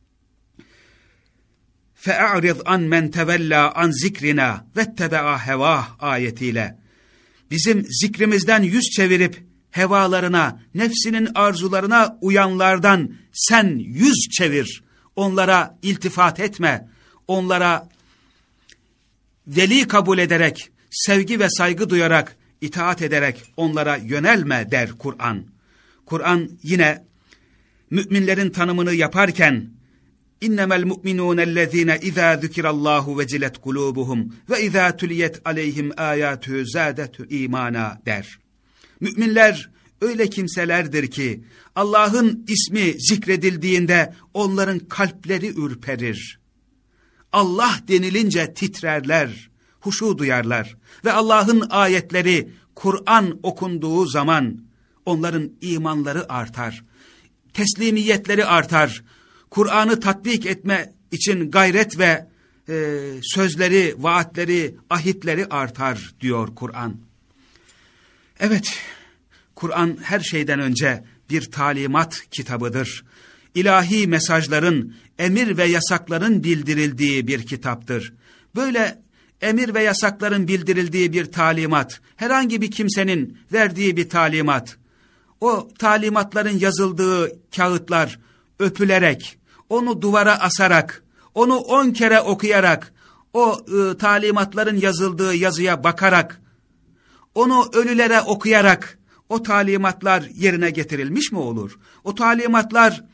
فَاَعْرِضْ عَنْ مَنْ تَوَلَّا عَنْ زِكْرِنَا وَاتَّبَعَ هَوَاهُ ayetiyle bizim zikrimizden yüz çevirip hevalarına, nefsinin arzularına uyanlardan sen yüz çevir. Onlara iltifat etme. Onlara veli kabul ederek, sevgi ve saygı duyarak, itaat ederek onlara yönelme der Kur'an. Kur'an yine müminlerin tanımını yaparken İnnemel mu'minûnellezîne izâ zükirallâhu vecilet kulûbuhum ve izâ tuliyet aleyhim âyâtü zâdetü îmâna der. Müminler öyle kimselerdir ki Allah'ın ismi zikredildiğinde onların kalpleri ürperir. Allah denilince titrerler, huşu duyarlar ve Allah'ın ayetleri Kur'an okunduğu zaman onların imanları artar, teslimiyetleri artar, Kur'an'ı tatbik etme için gayret ve e, sözleri, vaatleri, ahitleri artar diyor Kur'an. Evet, Kur'an her şeyden önce bir talimat kitabıdır. İlahi mesajların, emir ve yasakların bildirildiği bir kitaptır. Böyle emir ve yasakların bildirildiği bir talimat, herhangi bir kimsenin verdiği bir talimat, o talimatların yazıldığı kağıtlar öpülerek, onu duvara asarak, onu on kere okuyarak, o e, talimatların yazıldığı yazıya bakarak, onu ölülere okuyarak, o talimatlar yerine getirilmiş mi olur? O talimatlar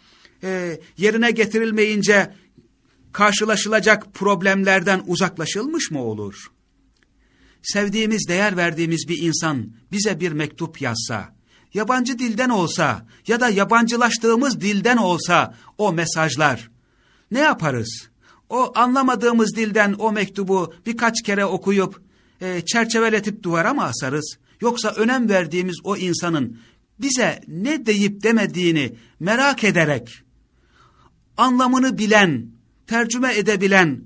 e, yerine getirilmeyince karşılaşılacak problemlerden uzaklaşılmış mı olur? Sevdiğimiz, değer verdiğimiz bir insan bize bir mektup yazsa, yabancı dilden olsa ya da yabancılaştığımız dilden olsa o mesajlar, ne yaparız? O anlamadığımız dilden o mektubu birkaç kere okuyup e, çerçeveletip duvara mı asarız? Yoksa önem verdiğimiz o insanın bize ne deyip demediğini merak ederek, anlamını bilen, tercüme edebilen,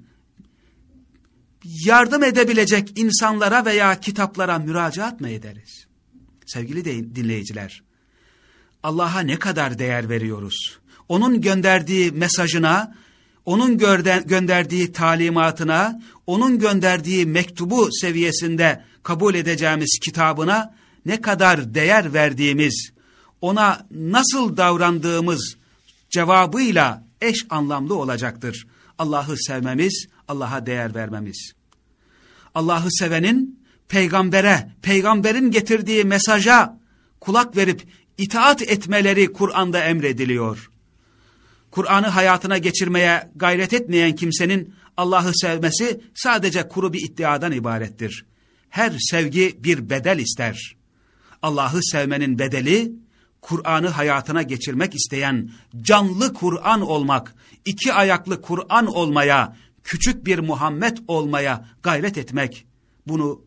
yardım edebilecek insanlara veya kitaplara müracaat mı ederiz? Sevgili dinleyiciler, Allah'a ne kadar değer veriyoruz? Onun gönderdiği mesajına, onun gönderdiği talimatına, onun gönderdiği mektubu seviyesinde kabul edeceğimiz kitabına ne kadar değer verdiğimiz, ona nasıl davrandığımız cevabıyla eş anlamlı olacaktır. Allah'ı sevmemiz, Allah'a değer vermemiz. Allah'ı sevenin peygambere, peygamberin getirdiği mesaja kulak verip itaat etmeleri Kur'an'da emrediliyor. Kur'an'ı hayatına geçirmeye gayret etmeyen kimsenin Allah'ı sevmesi sadece kuru bir iddiadan ibarettir. Her sevgi bir bedel ister. Allah'ı sevmenin bedeli, Kur'an'ı hayatına geçirmek isteyen canlı Kur'an olmak, iki ayaklı Kur'an olmaya, küçük bir Muhammed olmaya gayret etmek. Bunu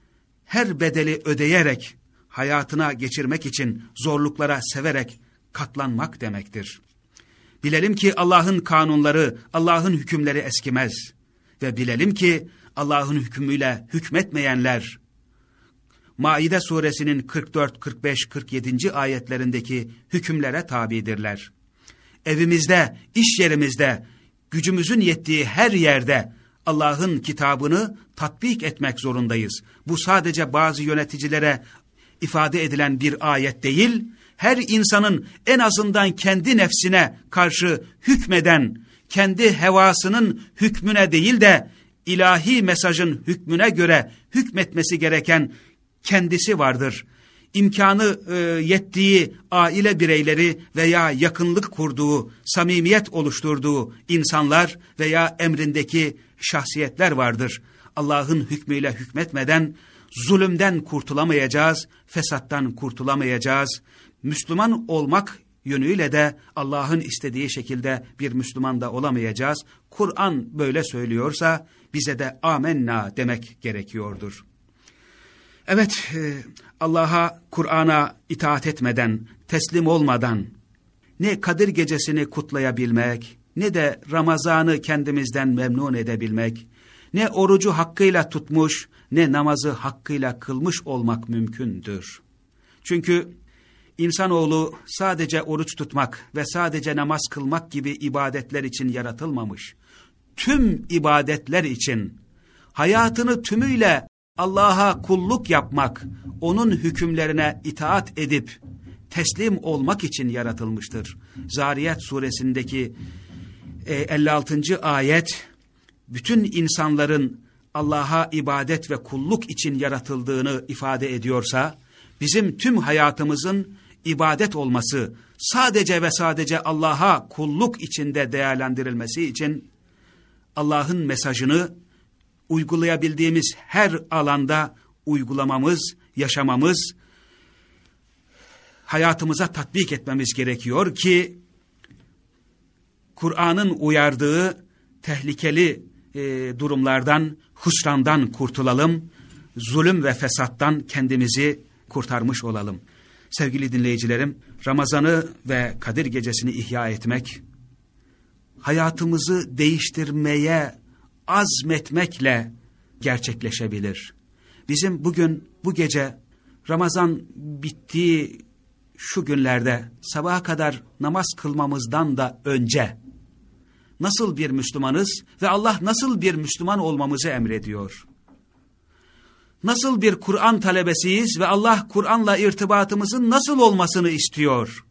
her bedeli ödeyerek, hayatına geçirmek için zorluklara severek katlanmak demektir. Bilelim ki Allah'ın kanunları, Allah'ın hükümleri eskimez. Ve bilelim ki Allah'ın hükmüyle hükmetmeyenler, Maide suresinin kırk dört, kırk beş, kırk yedinci ayetlerindeki hükümlere tabidirler. Evimizde, iş yerimizde, gücümüzün yettiği her yerde Allah'ın kitabını tatbik etmek zorundayız. Bu sadece bazı yöneticilere ifade edilen bir ayet değil, her insanın en azından kendi nefsine karşı hükmeden, kendi hevasının hükmüne değil de ilahi mesajın hükmüne göre hükmetmesi gereken kendisi vardır. İmkanı e, yettiği aile bireyleri veya yakınlık kurduğu, samimiyet oluşturduğu insanlar veya emrindeki şahsiyetler vardır. Allah'ın hükmüyle hükmetmeden zulümden kurtulamayacağız, fesattan kurtulamayacağız. Müslüman olmak yönüyle de Allah'ın istediği şekilde bir Müslüman da olamayacağız. Kur'an böyle söylüyorsa bize de amenna demek gerekiyordur. Evet, Allah'a, Kur'an'a itaat etmeden, teslim olmadan ne Kadir Gecesi'ni kutlayabilmek, ne de Ramazan'ı kendimizden memnun edebilmek, ne orucu hakkıyla tutmuş, ne namazı hakkıyla kılmış olmak mümkündür. Çünkü insanoğlu sadece oruç tutmak ve sadece namaz kılmak gibi ibadetler için yaratılmamış. Tüm ibadetler için hayatını tümüyle Allah'a kulluk yapmak, onun hükümlerine itaat edip teslim olmak için yaratılmıştır. Zariyat suresindeki elli altıncı ayet, bütün insanların Allah'a ibadet ve kulluk için yaratıldığını ifade ediyorsa, bizim tüm hayatımızın ibadet olması, sadece ve sadece Allah'a kulluk içinde değerlendirilmesi için Allah'ın mesajını uygulayabildiğimiz her alanda uygulamamız, yaşamamız, hayatımıza tatbik etmemiz gerekiyor ki Kur'an'ın uyardığı tehlikeli e, durumlardan, husrandan kurtulalım, zulüm ve fesattan kendimizi kurtarmış olalım. Sevgili dinleyicilerim, Ramazan'ı ve Kadir Gecesi'ni ihya etmek, hayatımızı değiştirmeye azmetmekle gerçekleşebilir. Bizim bugün, bu gece, Ramazan bittiği şu günlerde sabaha kadar namaz kılmamızdan da önce nasıl bir Müslümanız ve Allah nasıl bir Müslüman olmamızı emrediyor? Nasıl bir Kur'an talebesiyiz ve Allah Kur'an'la irtibatımızın nasıl olmasını istiyor?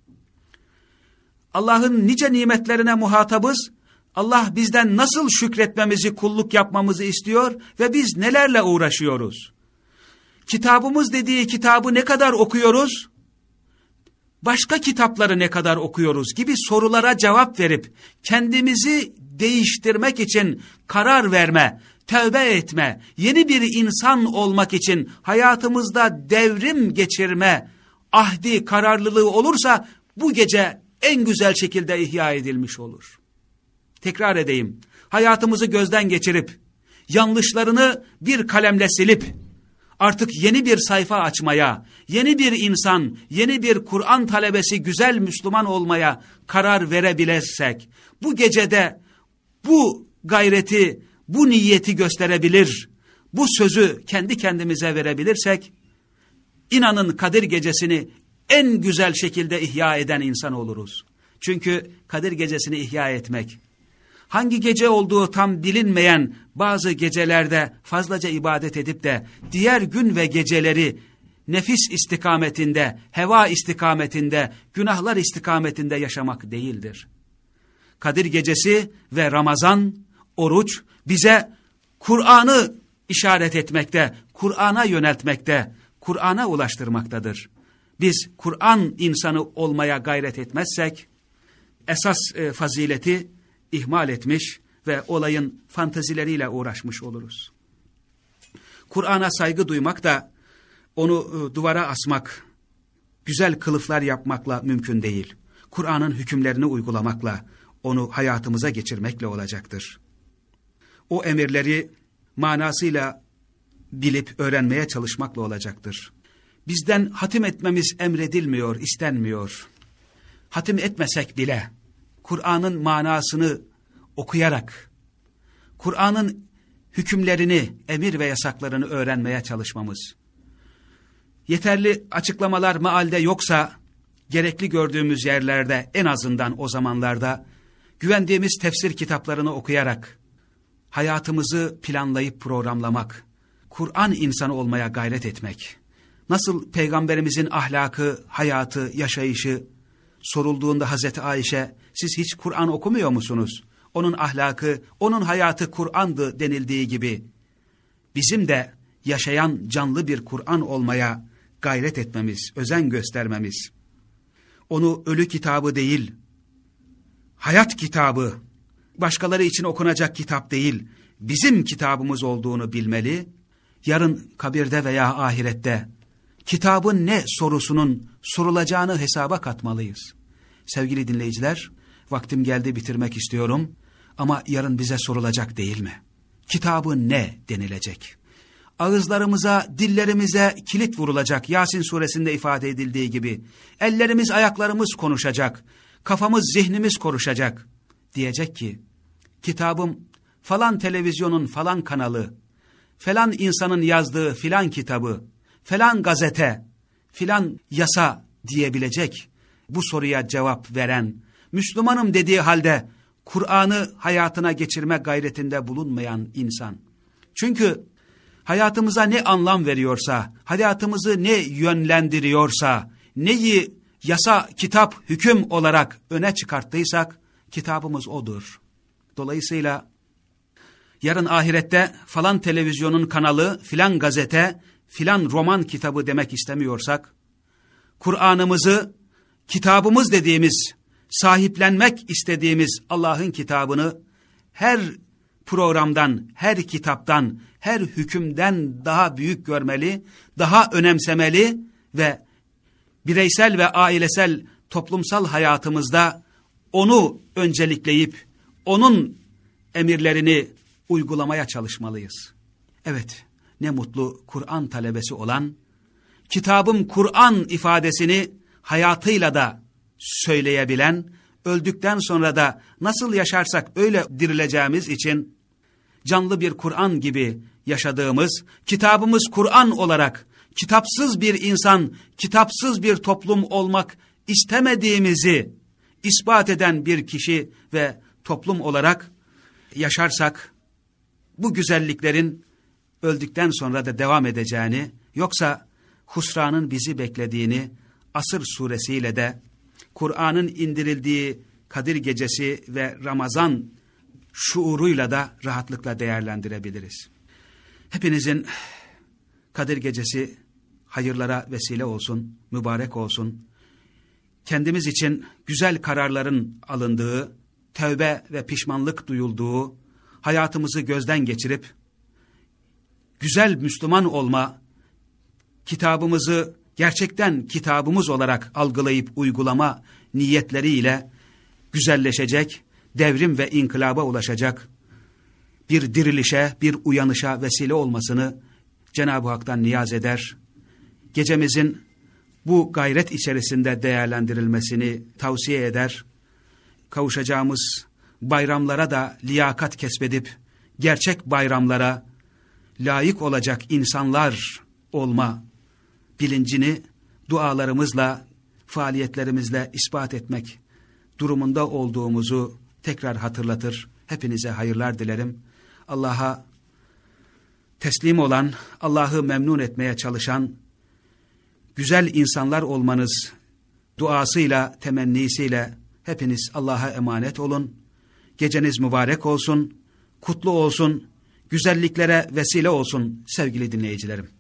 Allah'ın nice nimetlerine muhatabız, Allah bizden nasıl şükretmemizi, kulluk yapmamızı istiyor ve biz nelerle uğraşıyoruz? Kitabımız dediği kitabı ne kadar okuyoruz? başka kitapları ne kadar okuyoruz gibi sorulara cevap verip kendimizi değiştirmek için karar verme, tövbe etme, yeni bir insan olmak için hayatımızda devrim geçirme ahdi, kararlılığı olursa bu gece en güzel şekilde ihya edilmiş olur. Tekrar edeyim, hayatımızı gözden geçirip, yanlışlarını bir kalemle silip, artık yeni bir sayfa açmaya, yeni bir insan, yeni bir Kur'an talebesi, güzel Müslüman olmaya karar verebilirsek, bu gecede bu gayreti, bu niyeti gösterebilir, bu sözü kendi kendimize verebilirsek, inanın Kadir Gecesi'ni en güzel şekilde ihya eden insan oluruz. Çünkü Kadir Gecesi'ni ihya etmek, hangi gece olduğu tam bilinmeyen bazı gecelerde fazlaca ibadet edip de diğer gün ve geceleri nefis istikametinde, heva istikametinde, günahlar istikametinde yaşamak değildir. Kadir Gecesi ve Ramazan, oruç bize Kur'an'ı işaret etmekte, Kur'an'a yöneltmekte, Kur'an'a ulaştırmaktadır. Biz Kur'an insanı olmaya gayret etmezsek, esas e, fazileti ihmal etmiş ve olayın fantazileriyle uğraşmış oluruz. Kur'an'a saygı duymak da onu e, duvara asmak, güzel kılıflar yapmakla mümkün değil. Kur'an'ın hükümlerini uygulamakla, onu hayatımıza geçirmekle olacaktır. O emirleri manasıyla bilip öğrenmeye çalışmakla olacaktır. Bizden hatim etmemiz emredilmiyor, istenmiyor. Hatim etmesek bile Kur'an'ın manasını okuyarak, Kur'an'ın hükümlerini, emir ve yasaklarını öğrenmeye çalışmamız. Yeterli açıklamalar mealde yoksa, gerekli gördüğümüz yerlerde en azından o zamanlarda güvendiğimiz tefsir kitaplarını okuyarak, hayatımızı planlayıp programlamak, Kur'an insanı olmaya gayret etmek, nasıl Peygamberimizin ahlakı, hayatı, yaşayışı sorulduğunda Hazreti Ayşe, siz hiç Kur'an okumuyor musunuz? Onun ahlakı, onun hayatı Kur'an'dı denildiği gibi, bizim de yaşayan canlı bir Kur'an olmaya gayret etmemiz, özen göstermemiz, onu ölü kitabı değil, hayat kitabı, başkaları için okunacak kitap değil, bizim kitabımız olduğunu bilmeli, yarın kabirde veya ahirette kitabın ne sorusunun sorulacağını hesaba katmalıyız. Sevgili dinleyiciler, vaktim geldi, bitirmek istiyorum ama yarın bize sorulacak değil mi? Kitabı ne denilecek? Ağızlarımıza, dillerimize kilit vurulacak, Yasin suresinde ifade edildiği gibi. Ellerimiz, ayaklarımız konuşacak, kafamız, zihnimiz konuşacak. Diyecek ki, kitabım falan televizyonun falan kanalı, falan insanın yazdığı filan kitabı, falan gazete, filan yasa diyebilecek bu soruya cevap veren, Müslümanım dediği halde Kur'an'ı hayatına geçirme gayretinde bulunmayan insan. Çünkü hayatımıza ne anlam veriyorsa, hayatımızı ne yönlendiriyorsa, neyi yasa, kitap, hüküm olarak öne çıkarttıysak, kitabımız odur. Dolayısıyla yarın ahirette falan televizyonun kanalı, filan gazete, filan roman kitabı demek istemiyorsak, Kur'an'ımızı, kitabımız dediğimiz, sahiplenmek istediğimiz Allah'ın kitabını her programdan, her kitaptan, her hükümden daha büyük görmeli, daha önemsemeli ve bireysel ve ailesel, toplumsal hayatımızda onu öncelikleyip, onun emirlerini uygulamaya çalışmalıyız. Evet, ne mutlu Kur'an talebesi olan, kitabım Kur'an ifadesini hayatıyla da söyleyebilen, öldükten sonra da nasıl yaşarsak öyle dirileceğimiz için, canlı bir Kur'an gibi yaşadığımız, kitabımız Kur'an olarak, kitapsız bir insan, kitapsız bir toplum olmak istemediğimizi ispat eden bir kişi ve toplum olarak yaşarsak, bu güzelliklerin öldükten sonra da devam edeceğini, yoksa husranın bizi beklediğini Asır suresiyle de, Kur'an'ın indirildiği Kadir Gecesi ve Ramazan şuuruyla da rahatlıkla değerlendirebiliriz. Hepinizin Kadir Gecesi hayırlara vesile olsun, mübarek olsun. kendimiz için güzel kararların alındığı, tövbe ve pişmanlık duyulduğu, hayatımızı gözden geçirip, güzel Müslüman olma, kitabımızı gerçekten kitabımız olarak algılayıp uygulama niyetleriyle güzelleşecek, devrim ve inkılaba ulaşacak bir dirilişe, bir uyanışa vesile olmasını Cenab-ı Hak'tan niyaz eder. Gecemizin bu gayret içerisinde değerlendirilmesini tavsiye eder. Kavuşacağımız bayramlara da liyakat kesbedip, gerçek bayramlara layık olacak insanlar olma bilincini dualarımızla, faaliyetlerimizle ispat etmek durumunda olduğumuzu tekrar hatırlatır. Hepinize hayırlar dilerim. Allah'a teslim olan, Allah'ı memnun etmeye çalışan, güzel insanlar olmanız duasıyla, temennisiyle hepiniz Allah'a emanet olun. Geceniz mübarek olsun, kutlu olsun, güzelliklere vesile olsun sevgili dinleyicilerim.